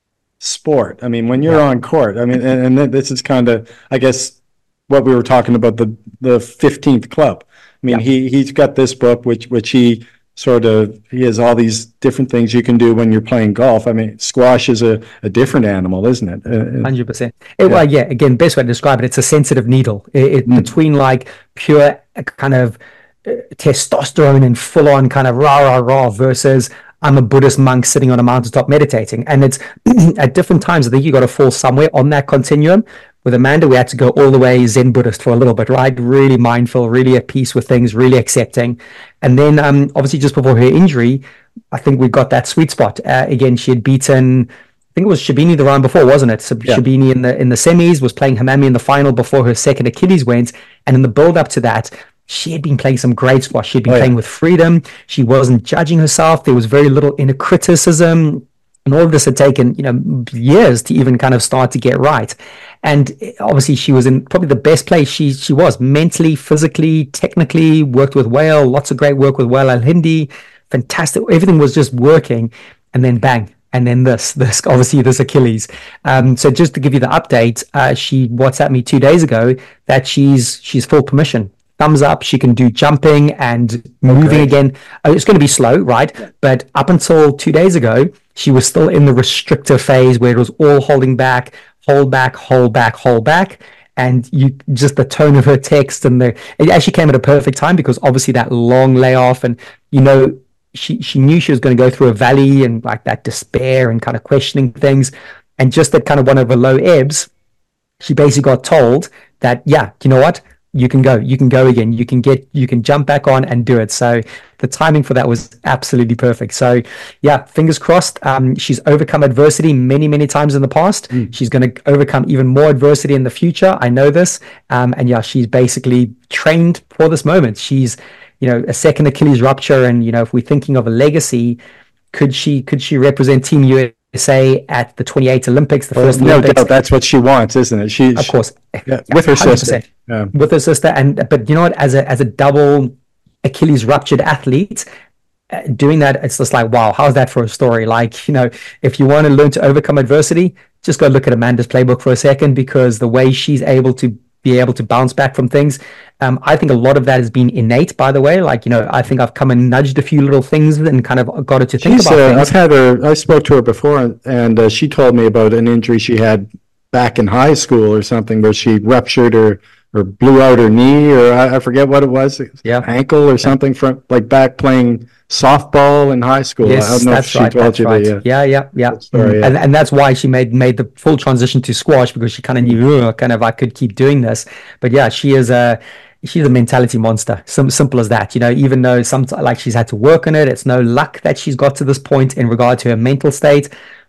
sport. I mean, when you're yeah. on court, I mean, and, and this is kind of, I guess, what we were talking about, the the fifteenth club. I mean, yeah. he he's got this book, which which he sort of, he has all these different things you can do when you're playing golf. I mean, squash is a, a different animal, isn't it? one hundred percent. It, yeah. Well, yeah, again, best way to describe it, it's a sensitive needle. It, it mm. Between like pure kind of uh, testosterone and full on kind of rah, rah, rah versus I'm a Buddhist monk sitting on a mountaintop meditating. And it's at different times, I think you got to fall somewhere on that continuum. With Amanda, we had to go all the way Zen Buddhist for a little bit, right? Really mindful, really at peace with things, really accepting. And then um, obviously just before her injury, I think we got that sweet spot. Uh, again, she had beaten, I think it was Shabini the round before, wasn't it? So yeah. Shabini in the in the semis, was playing Hamami in the final before her second Achilles went. And in the build up to that, she had been playing some great squash. She had been oh, playing yeah. with freedom. She wasn't judging herself. There was very little inner criticism. And all of this had taken, you know, years to even kind of start to get right. And obviously she was in probably the best place she she was mentally, physically, technically, worked with Whale, lots of great work with Whale Al-Hindi, fantastic. Everything was just working. And then bang. And then this, this obviously this Achilles. Um, so just to give you the update, uh, she WhatsApped me two days ago that she's she's full permission. Thumbs up, she can do jumping and moving okay. again. Uh, it's going to be slow, right? Yeah. But up until two days ago, she was still in the restrictive phase where it was all holding back, hold back, hold back, hold back. And you just the tone of her text, and the it actually came at a perfect time, because obviously that long layoff, and you know, she she knew she was going to go through a valley and like that despair and kind of questioning things. And just at kind of one of the low ebbs, she basically got told that, yeah, you know what? You can go, you can go again, you can get, you can jump back on and do it. So the timing for that was absolutely perfect. So yeah, fingers crossed. Um, she's overcome adversity many, many times in the past. Mm. She's going to overcome even more adversity in the future. I know this. Um, and yeah, she's basically trained for this moment. She's, you know, a second Achilles rupture. And, you know, if we're thinking of a legacy, could she, could she represent Team U S A at the twenty-eight Olympics, the first no Olympics? Doubt that's what she wants, isn't it? She, of course, yeah, with her sister, yeah. with her sister, and but you know what? As a as a double Achilles ruptured athlete, uh, doing that, it's just like, wow, how's that for a story? Like, you know, if you want to learn to overcome adversity, just go look at Amanda's playbook for a second, because the way she's able to be able to bounce back from things. Um, I think a lot of that has been innate, by the way. Like, you know, I think I've come and nudged a few little things and kind of got her to think She's, about uh, things. I've had her, I spoke to her before, and uh, she told me about an injury she had back in high school or something, where she ruptured her, or blew out her knee, or I, I forget what it was, yeah. ankle or something, yeah. from like back playing softball in high school. Yes, I don't know that's if she right. told That's you right. that, yeah, yeah, yeah. yeah. Story, yeah. And and that's why she made made the full transition to squash, because she kind of knew, kind of, I could keep doing this. But yeah, she is a she's a mentality monster. Sim- simple as that. You know, even though some like she's had to work on it, it's no luck that she's got to this point in regard to her mental state.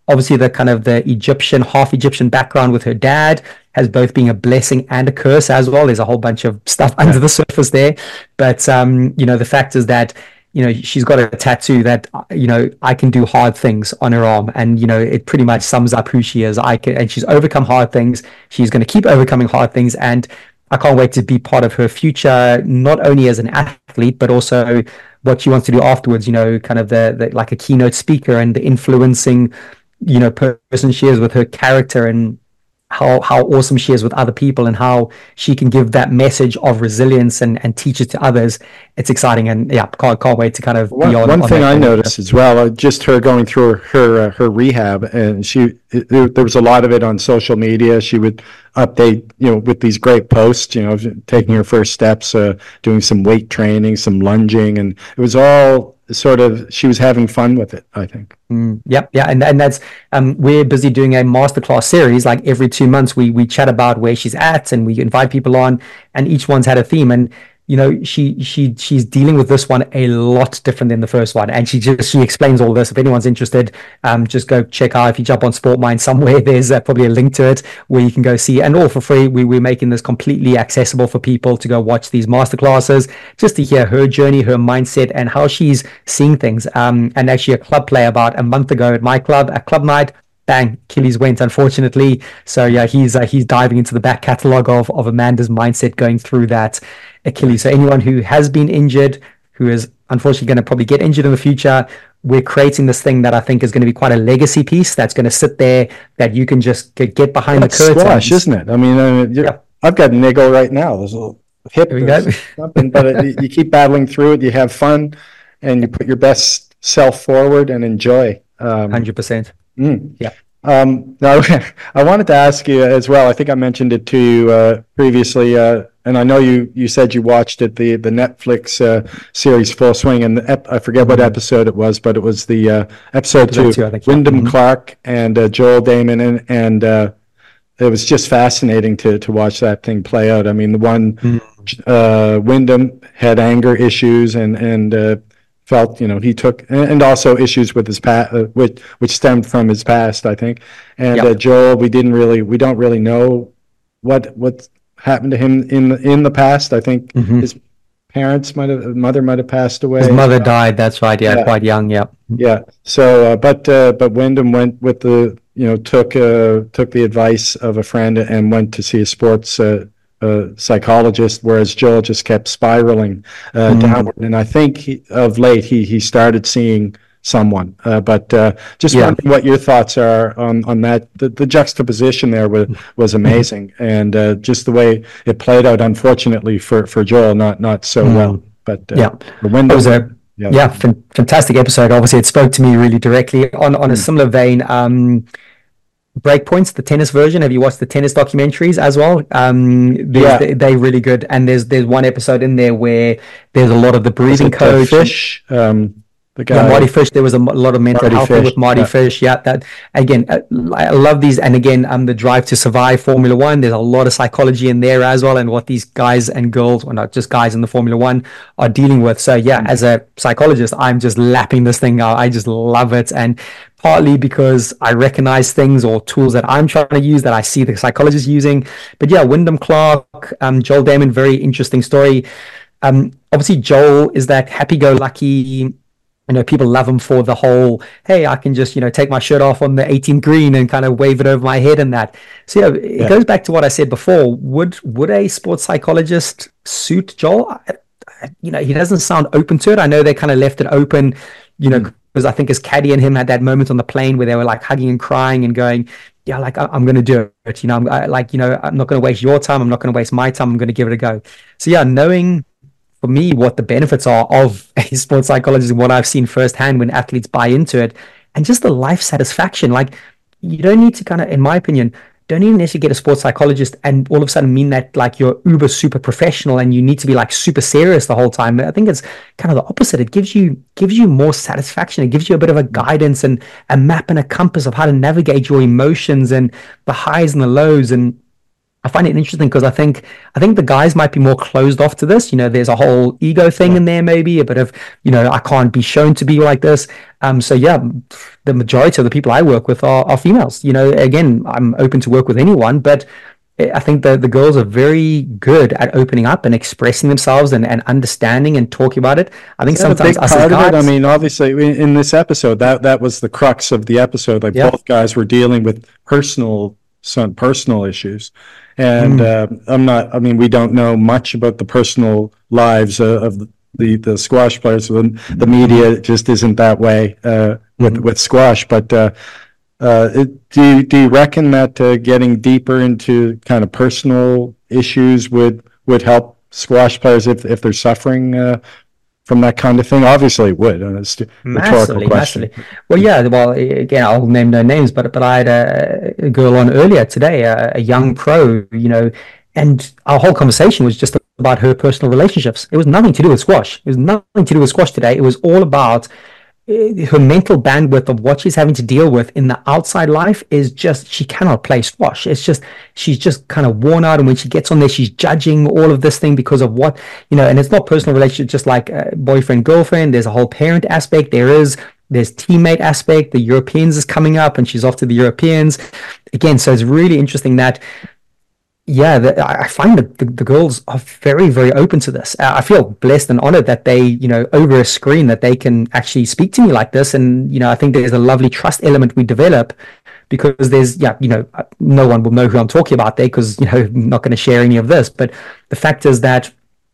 obviously the kind of the Egyptian, half Egyptian background with her dad has both been a blessing and a curse as well. There's a whole bunch of stuff yeah. under the surface there. But, um, you know, the fact is that, you know, she's got a tattoo that, you know, I can do hard things on her arm. And, you know, it pretty much sums up who she is. I can, and she's overcome hard things. She's going to keep overcoming hard things. And I can't wait to be part of her future, not only as an athlete, but also what she wants to do afterwards, you know, kind of the, the like a keynote speaker and the influencing, you know, person she is with her character, and how how awesome she is with other people, and how she can give that message of resilience and, and teach it to others. It's exciting, and yeah, can't, can't wait to kind of one, be on. One on thing I point. noticed as well, uh, just her going through her uh, her rehab, and she it, there, there was a lot of it on social media. She would update, you know, with these great posts, you know, taking her first steps, uh, doing some weight training, some lunging, and it was all sort of, she was having fun with it, I think. Mm, yep, yeah, and and that's um, we're busy doing a masterclass series. Like every two months, we we chat about where she's at, and we invite people on, and each one's had a theme. And you know, she she she's dealing with this one a lot different than the first one, and she just she explains all this. If anyone's interested, um, just go check out. If you jump on SportMind somewhere, there's uh, probably a link to it where you can go see, and all for free. We we're making this completely accessible for people to go watch these masterclasses, just to hear her journey, her mindset, and how she's seeing things. Um, and actually, a club play about a month ago at my club, a club night. Bang, Achilles went, unfortunately. So yeah, he's uh, he's diving into the back catalogue of of Amanda's mindset going through that Achilles. So anyone who has been injured, who is unfortunately going to probably get injured in the future, we're creating this thing that I think is going to be quite a legacy piece that's going to sit there, that you can just get, get behind That's the curtain. Squash, isn't it? I mean, I mean yeah. I've got niggle right now. There's a hip or something, but it, you keep battling through it. You have fun, and you put your best self forward and enjoy. Um, one hundred percent. Mm. Yeah. Um, now, I wanted to ask you as well. I think I mentioned it to you uh, previously, uh, and I know you, you said you watched it, the the Netflix uh, series Full Swing, and the ep- I forget what episode it was, but it was the uh, episode, episode two. two I think, Wyndham yeah. mm-hmm. Clark and uh, Joel Damon, and, and uh, it was just fascinating to to watch that thing play out. I mean, the one mm-hmm. uh, Wyndham had anger issues, and and uh, felt, you know, he took, and also issues with his past, uh, which which stemmed from his past, I think. And yep. uh, Joel, we didn't really, we don't really know what what happened to him in the, in the past. I think mm-hmm. his parents might have, mother might have passed away. His mother died. That's right. Yeah, yeah. Quite young. Yeah. Yeah. So, uh, but uh, but Wyndham went with the, you know, took uh, took the advice of a friend and went to see a sports Uh, Uh, psychologist, whereas Joel just kept spiraling uh, mm. downward. And I think he, of late he he started seeing someone. Uh, but uh, just yeah. wondering what your thoughts are on on that. The, the juxtaposition there was was amazing, and uh, just the way it played out. Unfortunately for for Joel, not not so mm. well. But uh, yeah, the window. It was a yeah, yeah f- fantastic episode. Obviously, it spoke to me really directly. On on mm. a similar vein. Um, Breakpoints, the tennis version. Have you watched the tennis documentaries as well? Um, yeah, they, they're really good. And there's there's one episode in there where there's a lot of the breathing coach. Fish, um, the guy. Yeah, Marty Fish. There was a lot of mental Marty health Fish, with Marty yeah. Fish. Yeah, that again, I love these. And again, um, the Drive to Survive Formula One. There's a lot of psychology in there as well, and what these guys and girls, or not just guys in the Formula One, are dealing with. So yeah, mm-hmm. as a psychologist, I'm just lapping this thing out. I just love it, and partly because I recognize things or tools that I'm trying to use that I see the psychologists using. But yeah, Wyndham Clark, um, Joel Damon, very interesting story. Um, obviously, Joel is that happy-go-lucky, you know, people love him for the whole, hey, I can just, you know, take my shirt off on the eighteenth green and kind of wave it over my head and that. So yeah, it yeah. goes back to what I said before. Would would a sports psychologist suit Joel? I, I, you know, he doesn't sound open to it. I know they kind of left it open, you know, mm. because I think his caddy and him had that moment on the plane where they were like hugging and crying and going, yeah, like, I, I'm going to do it. You know, I'm I, like, you know, I'm not going to waste your time. I'm not going to waste my time. I'm going to give it a go. So yeah, knowing for me what the benefits are of a sports psychologist and what I've seen firsthand when athletes buy into it, and just the life satisfaction. Like, you don't need to kind of, in my opinion, don't even necessarily get a sports psychologist and all of a sudden mean that like you're uber super professional and you need to be like super serious the whole time. I think it's kind of the opposite. It gives you gives you more satisfaction. It gives you a bit of a guidance and a map and a compass of how to navigate your emotions and the highs and the lows. And I find it interesting because I think I think the guys might be more closed off to this. You know, there's a whole ego thing in there, maybe a bit of, you know, I can't be shown to be like this. Um, so yeah, the majority of the people I work with are, are females. You know, again, I'm open to work with anyone, but I think the, the girls are very good at opening up and expressing themselves and, and understanding and talking about it. I think Is that sometimes a big us part as of guys, it? I mean, obviously, in, in this episode, that that was the crux of the episode. Like yeah. both guys were dealing with personal, some personal issues, and Mm. uh, I'm not. I mean, we don't know much about the personal lives uh, of the, the the squash players. The, the media just isn't that way uh, with Mm. with squash, but. Uh, Uh, it, do you, do you reckon that uh, getting deeper into kind of personal issues would would help squash players if if they're suffering uh, from that kind of thing? Obviously, it would. Uh, it's a rhetorical Massively, question. massively. Well, yeah. Well, again, I'll name no names, but but I had a, a girl on earlier today, a, a young pro, you know, and our whole conversation was just about her personal relationships. It was nothing to do with squash. It was nothing to do with squash today. It was all about her mental bandwidth of what she's having to deal with in the outside life is just, she cannot play squash. It's just, she's just kind of worn out. And when she gets on there, she's judging all of this thing because of what, you know, and it's not personal relationship, just like uh, boyfriend, girlfriend. There's a whole parent aspect. There is, there's teammate aspect. The Europeans is coming up and she's off to the Europeans again. So it's really interesting that, yeah, the, I find that the, the girls are very, very open to this. Uh, I feel blessed and honored that they, you know, over a screen that they can actually speak to me like this. And, you know, I think there's a lovely trust element we develop because there's, yeah, you know, no one will know who I'm talking about there because, you know, I'm not going to share any of this. But the fact is that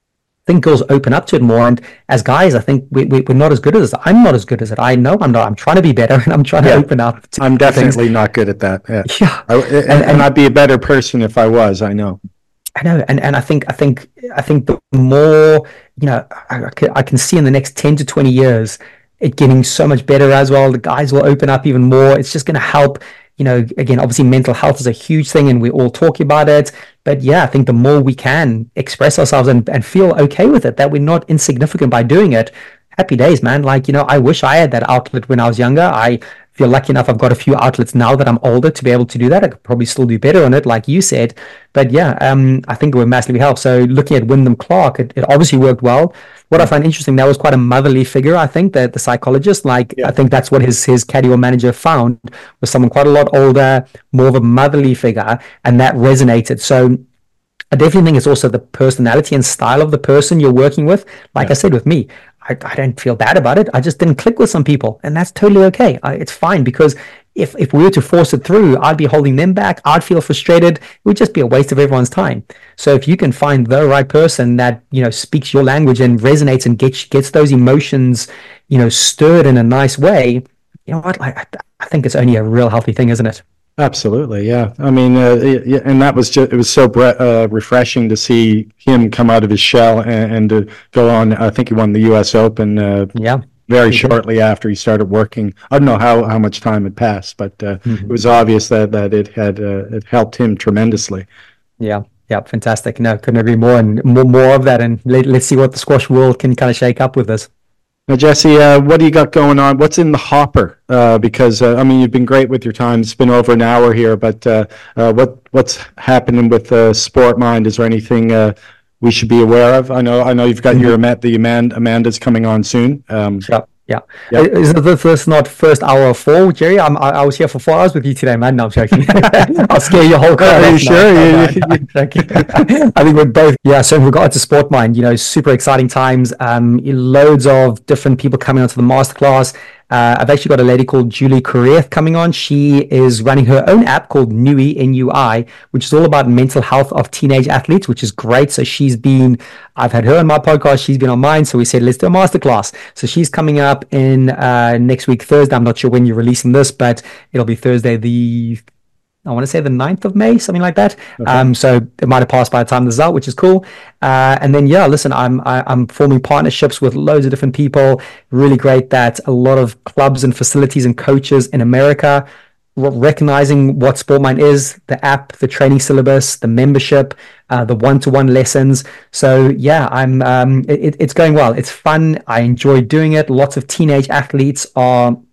I think girls open up to it more. And as guys, I think we, we, we're not as good as it. I'm not as good as it. I know I'm not. I'm trying to be better and I'm trying Yeah. to open up. To I'm definitely things. not good at that. Yeah, Yeah. I, and, And- and, and- I'd be a better person if I was. I know. I know, and, and I think I think I think the more, you know, I, I can, I can see in the next ten to twenty years it getting so much better as well. The guys will open up even more. It's just going to help. You know, again, obviously mental health is a huge thing and we're all talking about it. But yeah, I think the more we can express ourselves and, and feel okay with it, that we're not insignificant by doing it. Happy days, man. Like, you know, I wish I had that outlet when I was younger. I feel lucky enough I've got a few outlets now that I'm older to be able to do that. I could probably still do better on it, like you said. But yeah, um, I think it would massively help. So looking at Wyndham Clark, it, it obviously worked well. What I find interesting, that was quite a motherly figure, I think, that the psychologist, like, Yeah. I think that's what his, his caddy or manager found, was someone quite a lot older, more of a motherly figure, and that resonated. So I definitely think it's also the personality and style of the person you're working with. Like Yeah. I said, with me, I, I don't feel bad about it. I just didn't click with some people, and that's totally okay. I, it's fine because if if we were to force it through, I'd be holding them back. I'd feel frustrated. It would just be a waste of everyone's time. So if you can find the right person that, you know, speaks your language and resonates and gets gets those emotions, you know, stirred in a nice way, you know what? I, I think it's only a real healthy thing, isn't it? Absolutely, yeah. I mean, uh, it, yeah, and that was just, it was so bre- uh, refreshing to see him come out of his shell and, and to go on. I think he won the U S Open uh, Yeah. very He did. shortly after he started working. I don't know how, how much time had passed, but uh, Mhm. it was obvious that, that it had uh, it helped him tremendously. Yeah. Yeah. Fantastic. No, couldn't agree more. And more, more of that. And let, let's see what the squash world can kind of shake up with this. Now, Jesse, uh, what do you got going on? What's in the hopper? Uh, because uh, I mean, you've been great with your time. It's been over an hour here, but uh, uh, what what's happening with uh, Sport Mind? Is there anything uh, we should be aware of? I know, I know you've got Mhm. your Amanda, the Amanda, Amanda's coming on soon. Um, Yeah. Yeah. Yeah. Is it the first, not first hour of four, Jerry? I'm, I, I was here for four hours with you today, man. No, I'm joking. I'll scare your whole crowd. Are you off. sure? No, no, You- no, I'm joking. I think we're both, yeah. So in regard to SportMind, you know, super exciting times. Um, loads of different people coming onto the masterclass. Uh, I've actually got a lady called Julie Koreeth coming on. She is running her own app called Nui, N U I, which is all about mental health of teenage athletes, which is great. So she's been, I've had her on my podcast. She's been on mine. So we said, let's do a masterclass. So she's coming up in uh, next week, Thursday. I'm not sure when you're releasing this, but it'll be Thursday, the I want to say the ninth of May, something like that. Okay. Um, so it might have passed by the time this is out, which is cool. Uh, and then, yeah, listen, I'm I, I'm forming partnerships with loads of different people. Really great that a lot of clubs and facilities and coaches in America r- recognizing what SportMind is, the app, the training syllabus, the membership, uh, the one-to-one lessons. So yeah, I'm um, it, it's going well. It's fun. I enjoy doing it. Lots of teenage athletes are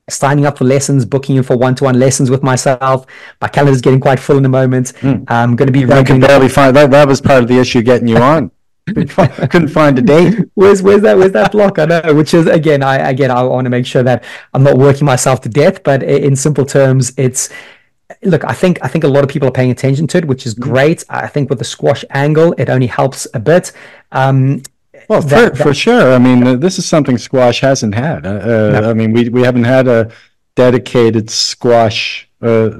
signing up for lessons, booking in for one-to-one lessons with myself. My calendar's getting quite full in the moment. Mm. I'm going to be. I can barely find that. That was part of the issue getting you on. Couldn't find a date. Where's where's that where's that block? I know, which is again, I again I want to make sure that I'm not working myself to death. But in simple terms, it's look. I think I think a lot of people are paying attention to it, which is great. I think with the squash angle, it only helps a bit. Um, well, that, for, that, for sure. I mean, uh, this is something squash hasn't had. Uh, no. I mean, we we haven't had a dedicated squash uh,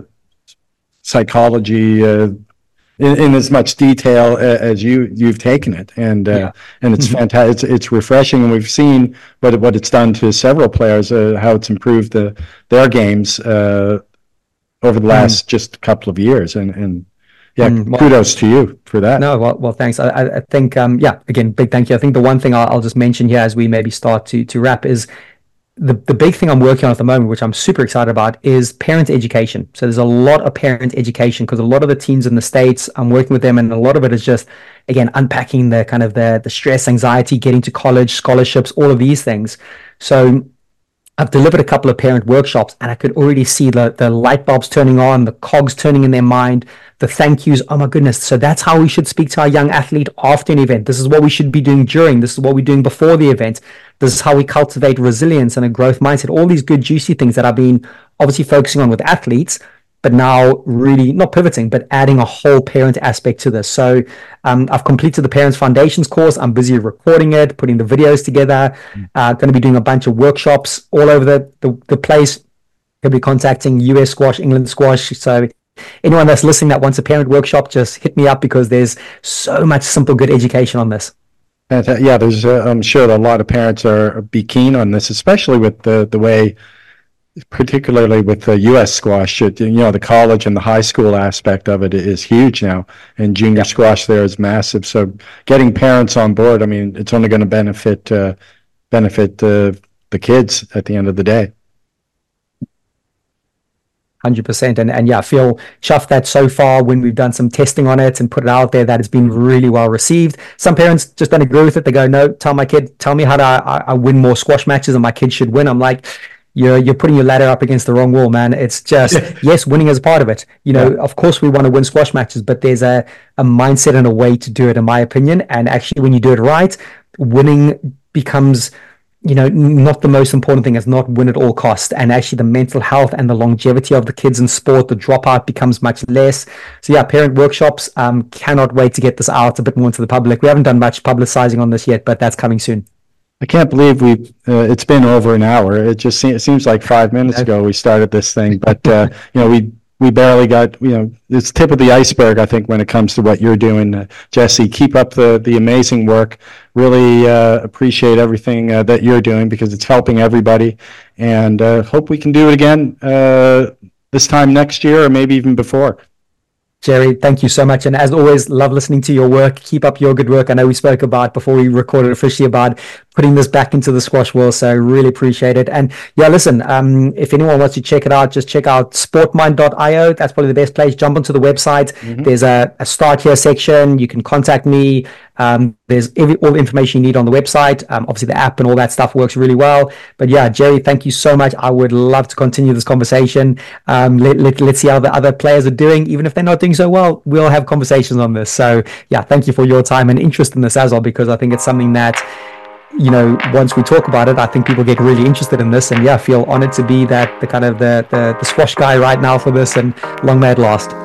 psychology. Uh, In, in as much detail as you you've taken it, and uh, yeah. and it's fantastic. It's, it's refreshing, and we've seen what what it's done to several players, uh, how it's improved the their games uh, over the last mm. just couple of years, and and yeah, mm, well, kudos to you for that. No, well, well, thanks. I, I think um, yeah, again, big thank you. I think the one thing I'll, I'll just mention here as we maybe start to to wrap is. The, the big thing I'm working on at the moment, which I'm super excited about, is parent education. So there's a lot of parent education because a lot of the teams in the States, I'm working with them, and a lot of it is just, again, unpacking the kind of the, the stress, anxiety, getting to college, scholarships, all of these things. So I've delivered a couple of parent workshops, and I could already see the, the light bulbs turning on, the cogs turning in their mind, the thank yous. Oh my goodness. So that's how we should speak to our young athlete after an event. This is what we should be doing during. This is what we're doing before the event. This is how we cultivate resilience and a growth mindset. All these good, juicy things that I've been obviously focusing on with athletes, but now really not pivoting, but adding a whole parent aspect to this. So um, I've completed the Parents Foundations course. I'm busy recording it, putting the videos together. Uh, going to be doing a bunch of workshops all over the, the, the place. Going to be contacting U S squash, England squash. So anyone that's listening that wants a parent workshop, just hit me up because there's so much simple, good education on this. Yeah, there's. Uh, I'm sure that a lot of parents are be keen on this, especially with the the way, particularly with the U S squash. It, you know, the college and the high school aspect of it is huge now, and junior yeah. squash there is massive. So getting parents on board, I mean, it's only going to benefit uh, benefit uh, the kids at the end of the day. one hundred percent. And, and yeah, I feel chuffed that so far when we've done some testing on it and put it out there, that it's been really well received. Some parents just don't agree with it. They go, no, tell my kid, tell me how to I, I win more squash matches and my kid should win. I'm like, you're, you're putting your ladder up against the wrong wall, man. It's just, yes, winning is a part of it. You know, yeah. Of course we want to win squash matches, but there's a, a mindset and a way to do it, in my opinion. And actually, when you do it right, winning becomes, you know, not the most important thing. Is not win at all cost, and actually the mental health and the longevity of the kids in sport, the dropout becomes much less. So yeah, parent workshops, um, cannot wait to get this out a bit more to the public. We haven't done much publicizing on this yet, but that's coming soon. I can't believe we uh, it's been over an hour. It just se- it seems like five minutes ago we started this thing, but uh, you know, we we barely got, you know, it's tip of the iceberg, I think, when it comes to what you're doing, uh, Jesse. Keep up the the amazing work. Really uh, appreciate everything uh, that you're doing, because it's helping everybody, and uh, hope we can do it again uh, this time next year, or maybe even before. Jerry, thank you so much. And as always, love listening to your work. Keep up your good work. I know we spoke about before we recorded officially about putting this back into the squash world. So I really appreciate it. And yeah, listen, um, if anyone wants to check it out, just check out sportmind dot io. That's probably the best place. Jump onto the website. Mm-hmm. There's a, a start here section. You can contact me. Um, there's every, all the information you need on the website. Um, obviously the app and all that stuff works really well. But yeah, Jerry, thank you so much. I would love to continue this conversation. Um, let, let, let's see how the other players are doing. Even if they're not doing so well, we'll have conversations on this. So yeah, thank you for your time and interest in this as well, because I think it's something that, you know, once we talk about it, I think people get really interested in this. And yeah, I feel honored to be that the kind of the, the, the squash guy right now for this, and long may it last.